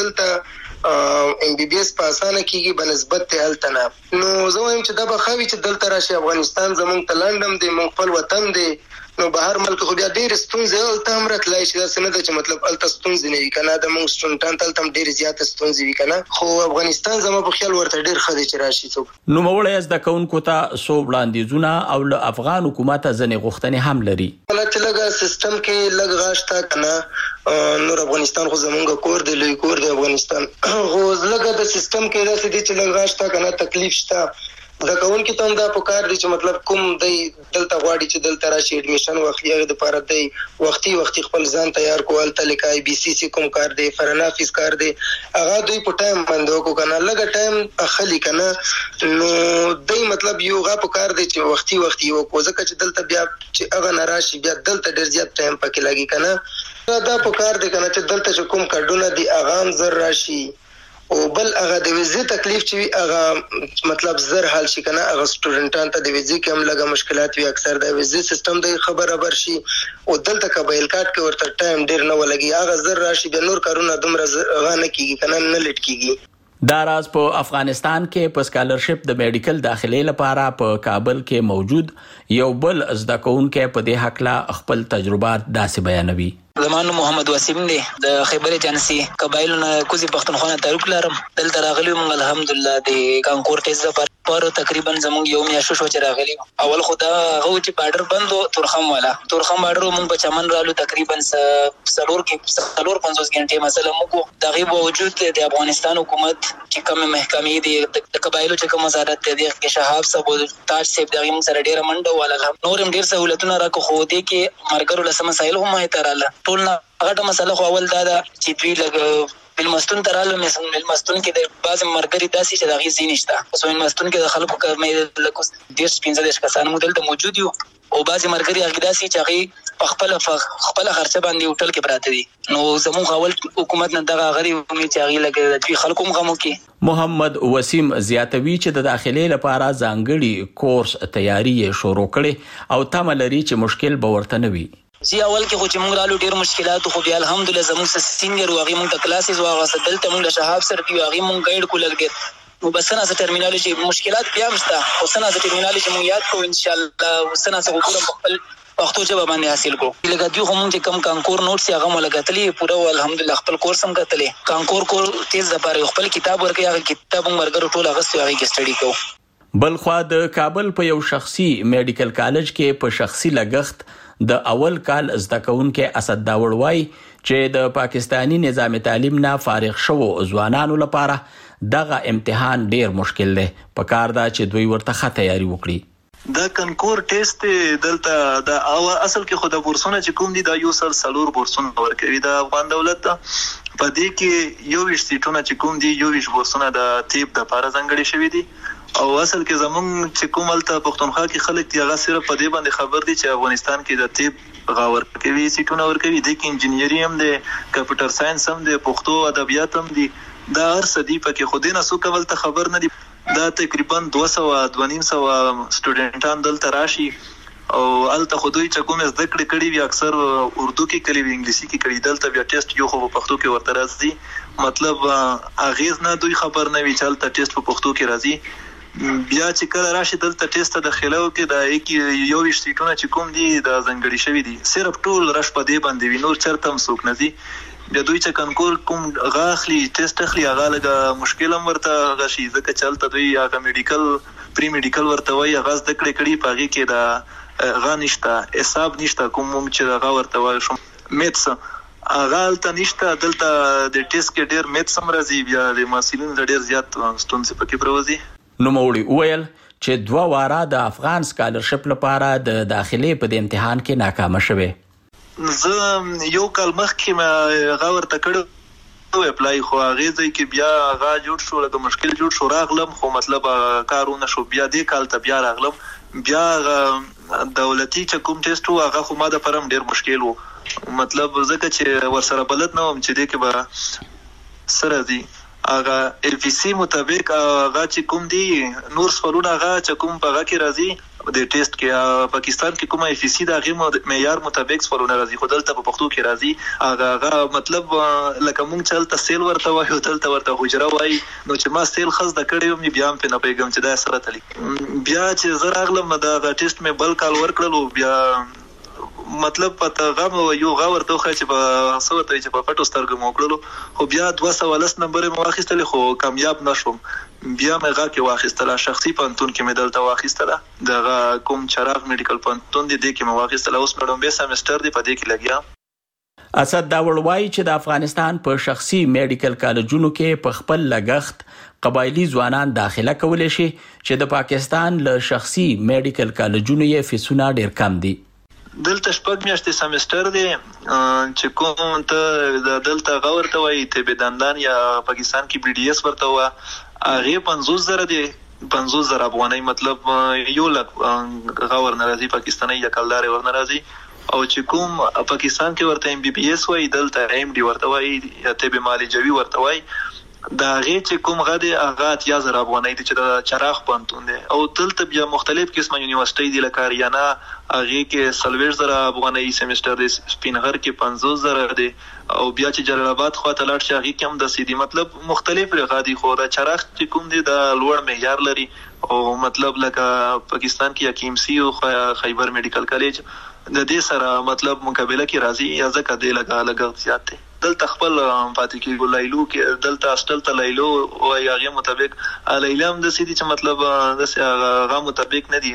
[SPEAKER 9] دلته ام بي بي اس په اسانه کیږي په نسبت ته الته نه نو زه وایم چې دا به خوي چې دلته راشي افغانستان زمونږ ته لنډم دی مونږ خپل وطن دی نو بهر ملک خو بیا ډیر ستونزې الته هم راتلای شي دا څه نه ده چې مطلب الته ستونزې نه وي کنه د موږ سټوډنټان تلته هم ډیر زیات ستونزې وي کنه خو افغانستان زما په خیال ورته ډیر ښه دی چې راشي څوک.
[SPEAKER 6] نوموړی زده کوونکو ته څو وړاندیزونه او له افغان حکومت ځینې غوښتنې هم لري.
[SPEAKER 9] کله چې لږ سیستم کې لږ غاښ تا کنه نور افغانستان خو زمونږ کور دی لوی کور دی افغانستان خو لږ د سیستم کې داسې دی چې لږ غاښ تا کنه تکلیف شته د کون کې ته هم دا پکار دي چې مطلب کوم دی دلته غواړي چې دلته راشي اډمیشن واخلي هغه د پاره دی وختي وختي خپل ځان تیار کول تل کای بي سي سي کوم کار دی فرنا فیس کار دی هغه دوی په ټایم باندې وکړو کنه لږ ټایم اخلي کنه نو دوی مطلب یو غا پکار دی چې وختي وختي وکړو ځکه چې دلته بیا چې هغه ناراشي بیا دلته ډیر زیات ټایم پکې لګي کنه دا پکار دی کنه چې دلته چې کوم کډونه دی اغام زر راشي او بل هغه د ویزې تکلیف چې وي هغه مطلب زر حل شي کنه هغه سټوډنټان ته د ویزې کې هم لږه مشکلات وي اکثر د ویزې سیستم د خبره بر شي او دلته قبایل کارت کې ورته ټایم ډیر نه ولګي هغه زر راشي د نور کارونه دومره غانه کیږي کنه نه لټ کیږي.
[SPEAKER 6] دا راز په افغانستان کې په سکالرشپ د میډیکل داخلي لپاره په کابل کې موجود یو بل زده کوونکی په دې حق لا خپل تجربات داسې بیانوي.
[SPEAKER 10] زمانو محمد وسیم دی د خیبر ایجنسی قبایلو نه کوزي پښتونخوا نه تعلق لرم دلته راغلی مونږ الحمدلله د کانکور ټیسټ لپاره پر تقریبا زمونږ یو میاشت شو چې راغلی اول خدا هغه چې بارډر بندو تورخم والا تورخم بارډر مونږ په چمن رالو تقریبا سلور کې سلور پنځوس غنټې مثلا موږ دغه باوجود د افغانستان حکومت چې کوم محکمې دي د قبایلو چې کوم وزارت دی د شهاب صاحب تاج صاحب دغه مونږ سره ډیر منډه والا نور هم ډیر سہولتونه راکو خو دې کې مرګرو لسم مسایل هم هیتراله ټول نه هغه مسله خو اول دا ده چې دوی لګ بلمستون تراله بلمستون کې د بعض مرګري داسې چې دغه زین نشته سو بلمستون کې د خلکو کمې لکه دیش پنځه دیش کسان مودل ته موجود یو او بعض مرګري هغه داسې چې هغه خپل خپل خرچه باندې هوټل کې پراته دي نو زموږ اول حکومت نه دغه غری چې هغه لګ دوی خلکو مغمو کې
[SPEAKER 6] محمد وسیم زیاتوي چې د داخلي لپاره ځانګړي کورس تیاری شروع کړي او تمه لري چې مشکل به ورته نه وي.
[SPEAKER 10] زی اول کې خو چې موږ رالو ډیر مشکلات خو بیا الحمدلله زموږ سره سینګر واغې موږ ته کلاسز واغسته دلته موږ له شهاب سره دی واغې موږ ګایډ کو لګ ډیر نو بس نه ټرمینالوجي مشکلات بیا مشته خو سنا ټرمینالوجي موږ یاد کو ان شاء الله سنا څه وګورم خپل پښتو ژبه باندې حاصل کو لکه دوی هم چې کم کانکور نوټس هغه ملګرتلې پوره الحمدلله خپل کورس هم کتلې کانکور کور تیز لپاره خپل کتاب ورکې هغه کتاب مرګرو ټول هغه څه هغه کې سټډي کو.
[SPEAKER 6] بل خو د کابل په یو شخصي میډیکل کالج کې په شخصي لګښت د اول کال زده کوونکي اسد داوړ وای چې د پاکستانی نظام تعلیم نه فارغ شوو ځوانانو لپاره دغه امتحان ډیر مشکل دی په کار دا چې دوی ورته ښه تیاری وکړي.
[SPEAKER 8] دا کنکور ټیسټ دلته د او اصل کې خود بورسونه چې کوم دي دا یو سل سلور بورسونه ورکوي د افغان دولت په دې کې یو ویش سیټونه چې کوم دي یو ویش بورسونه د طب د لپاره ځانګړي شوی دي او اصل کې زمونږ چې کوم الته پښتونخوا کې خلک دی هغه صرف په دې باندې خبر دي چې افغانستان کې د طب غاور کوي سیټونه ور کوي د انجینری هم د کمپیوټر ساينس هم د پښتو ادبیات هم دي دا هر څه دی پکې خو دې نه څوک ولته خبر نه دي دا تقریبا دوه سوه دوه نیم سوه سټوډنټان دلته راشي او الته خو دوی چې کوم زده کړې کړي وي اکثر اردو کې کړي وي انګلیسي کې کړي دلته بیا ټیسټ یو خو په پښتو کې ورته راځي مطلب اغیز نه دوی خبر نه وي چې الته ټیسټ په پښتو کې راځي بیا چې کله راشي دلته ټیسټ د خلو کې د یک یو ویشت سیټونه چې کوم دي د ځنګړي شوی دي صرف ټول رش په دې باندې وي نور چرته هم څوک نه دي بیا دوی چې کنکور کوم غاخلي ټیسټ اخلي هغه لږه مشکل هم ورته غشي ځکه چې هلته دوی هغه میډیکل پری میډیکل ورته وایي هغه زده کړې کړي په هغې کې د هغه نشته حساب نشته کوم چې هغه ورته وایي شو میتس هغه هلته نشته دلته د ټیسټ کې ډېر میتس هم راځي بیا د محصلینو د ډېر زیات ستونزې پکې پروځي
[SPEAKER 6] نوموړي وویل چې دوه واره د افغان سکالرشپ لپاره د داخلي په د امتحان کې ناکامه شوه
[SPEAKER 8] زه یو کال مخکې ما هغه ورته کړی اپلای خو هغې ځای کې بیا هغه جوړ شو لکه مشکل جوړ شو راغلم خو مطلب کار ونه شو بیا دې کال ته بیا راغلم بیا دولتي چې کوم ټیسټ و هغه خو ما دپاره هم ډېر مشکل و مطلب ځکه چې ورسره بلد نه وم چې دې کې به څه راځي هغه ال پی سي مطابق هغه چې کوم دي نور سوالونه هغه چې کوم په هغه کې راځي د ټیسټ کې پاکستان کې کومه ال پی سي د هغې معیار مطابق سوالونه راځي خو دلته په پښتو کې راځي هغه هغه مطلب لکه مونږ چې هلته سیل ورته وایو دلته ورته حجره وایي نو چې ما سیل ښه زده کړی وم بیا هم پرې نه پوهېږم چې دا سره تلي بیا چې زه راغلم د هغه ټیسټ مې بل کال ورکړلو بیا مطلب په غم یو غا ورته خو چې په سوته چې په پټو سترګو مو کړلو خو بیا دوه سوه لس نمبر مې واخیستلې خو کامیاب نشوم بیا مې غا کې واخیستله شخصي پوهنتون کې مې دلته واخیستله دغه کوم چراغ میډیکل پوهنتون دی دې کې مې واخیستله اوس مې لومبی سمسټر دی په دې کې لګیا
[SPEAKER 6] اسد داوړ وایي چې د افغانستان په شخصي میډیکل کالجونو کې په خپل لګښت قبایلی ځوانان داخله کولی شي چې د پاکستان له شخصي میډیکل کالجونو یې فیسونه ډېر کم دي
[SPEAKER 8] دلته شپږ میاشتې سمسټر دی چې کوم ته د دلته هغه ورته وایي طب دندان یا پاکستان کې بي ډي ایس ورته وه هغې پنځوس زره دی پنځوس زره افغانۍ مطلب یو لک هغه ورنه راځي پاکستانۍ یا کلدارې ورنه راځي او چې کوم پاکستان کې ورته ایم بي بي ایس وایي دلته ایم ډي ورته وایي یا طب معالجوي ورته وایي د هغې چې کوم غه دی هغه اتیا زره افغانۍ دی چې د چراغ پوهنتون دی او دلته بیا مختلف قسمه یونیورسټۍ دي لکه اریانا هغې کې څلوېښت زره افغانۍ سیمسټر دی سپینغر کې پنځوس زره دی او بیا چې جلال آباد خواته لاړ شي هغې کې هم داسې دي مطلب مختلف رغه دي خو د چراغ چې کوم دی د لوړ معیار لري او مطلب لکه پاکستان کې یا کې ام سی او خیبر میډیکل کالج د دې سره مطلب مقابله کې راځي یا ځکه دی لکه لګښت زیات دی دلته خپل پاتې کېږو لیلو کې دلته هاسټل ته لیلو وایي هغې مطابق لیله هم داسې دي چې مطلب داسې هغه مطابق نه دي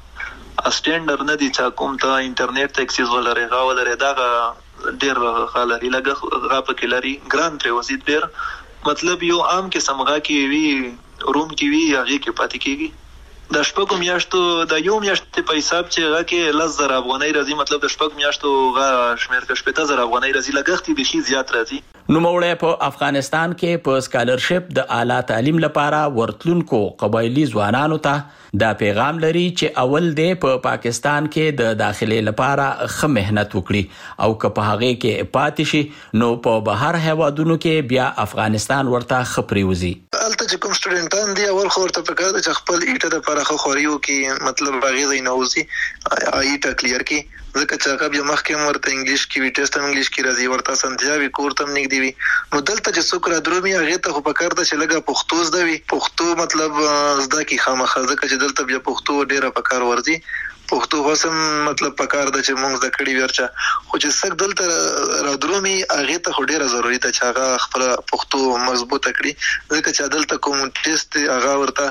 [SPEAKER 8] سټینډر نه دي چې کوم ته انټرنیټ ته اکسیس ولري هغه ولري دغه ډېر ښه لري لږه هغه پکې لري ګران پرې وزید ډېر مطلب یو عام قسم هغه کې وي روم کې وي هغې کې پاتې کېږي د شپږو میاشتو د یو میاشتې په حساب چې هغه کې لس زره افغانۍ راځي مطلب د شپږ میاشتو هغه شمېر که شپېته زره افغانۍ راځي لګښت یې بیخي زیات راځي
[SPEAKER 6] نوموړی په افغانستان کې په سکالرشپ د اعلی تعلیم لپاره ورتلونکو قبایلي ځوانانو ته دا پیغام لري چې اول دی په پاکستان کې د داخلي لپاره ښه محنت وکړي او که په هغې کې پاتې شي نو په بهر هیوادونو کې بیا افغانستان ورته ښه پرېوځي
[SPEAKER 8] هلته چې کوم سټوډنټان دي اول خو ورته پکار ده چې خپل ایټه دپاره ښه خواري وکړي مطلب هغې ځای نه وځي ایټه کلیر کړي ځکه چې هغه بیا مخکې هم ورته انګلیش کې وي ټیسټ هم انګلیش کې راځي ورته اسانتیا وي کور ته هم نږدې وي نو دلته چې څوک رادرومي هغې ته خو پکار ده چې لږه پښتو زده وي پښتو مطلب زده کړي خامخا ځکه چې دلته بیا پښتو ډېره پکار ورځي پښتو اوس هم مطلب پکار ده چې موږ زده کړي وي هر چا خو چې څوک دلته رادرومي هغې ته خو ډېره ضروري ده چې هغه خپله پښتو مضبوطه کړي ځکه چې دلته کوم ټیسټ دی هغه ورته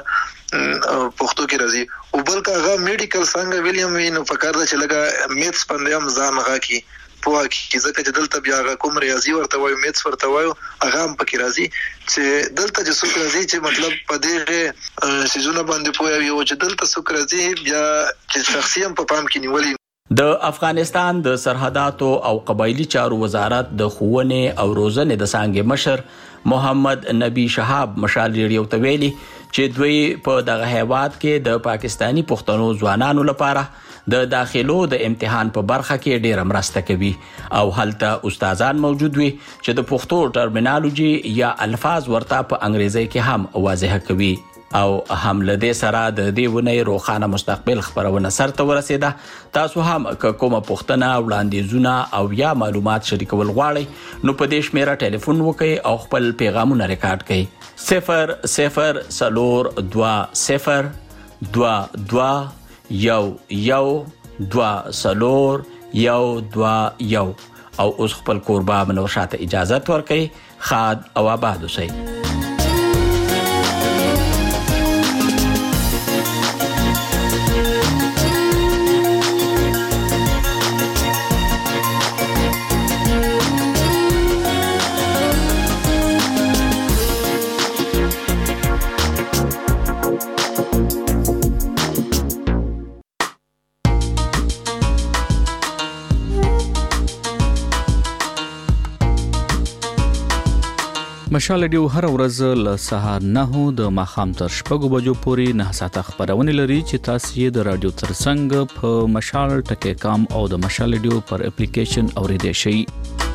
[SPEAKER 8] پښتو کې راځي او بل که هغه میډیکل څنګه ویلي هم وي نو پکار ده چې لږه میتس باندې هم ځان هغه کړي پوه کړي ځکه چې دلته بیا هغه کوم ریاضي ورته وایو میتس ورته وایو هغه هم پکې راځي چې دلته چې څوک راځي چې مطلب په دغې څیزونه باندې پوه وي او چې دلته څوک راځي بیا چې شخصي هم په پام کې نیولي
[SPEAKER 6] د افغانستان د سرحداتو او قبایلی چارو وزارت د ښوونې او روزنې د څانګې مشر محمد نبی شهاب مشال ریډیو ته ویلي چې دوی په دغه هیواد کې د پاکستانی پښتنو ځوانانو لپاره د داخلو د امتحان په برخه کې ډېره مرسته کوي او هلته استادان موجود وي چې د پښتو ټرمینالوژي یا الفاظ ورته په انګریزي کې هم واضح کوي او هم لدې سره د دې ونې روخانه مستقبل خبرونه سرته ورسېده. تاسو هم کومه پوښتنه وړاندیزونه او یا معلومات شریکول غواړئ نو په دې شمیره ټلیفون وکړئ او خپل پیغامونه ریکارډ کړئ. صفر صفر څلور دوه صفر دوه دوه یو یو دوه څلور یو دوه یو او اوس خپل کوربه منور شاته اجازت ورکړئ. خاد او آباد اوسئ.
[SPEAKER 5] مشال ریډیو هر ورځ له سهار نه د ماښام تر شپږو بجو پورې نه ساعته خبرونه لري چې تاسو یې د رادیو ترڅنګ په مشال ټکی کام او د مشال ریډیو پر اپلیکیشن اوریدئ شئ.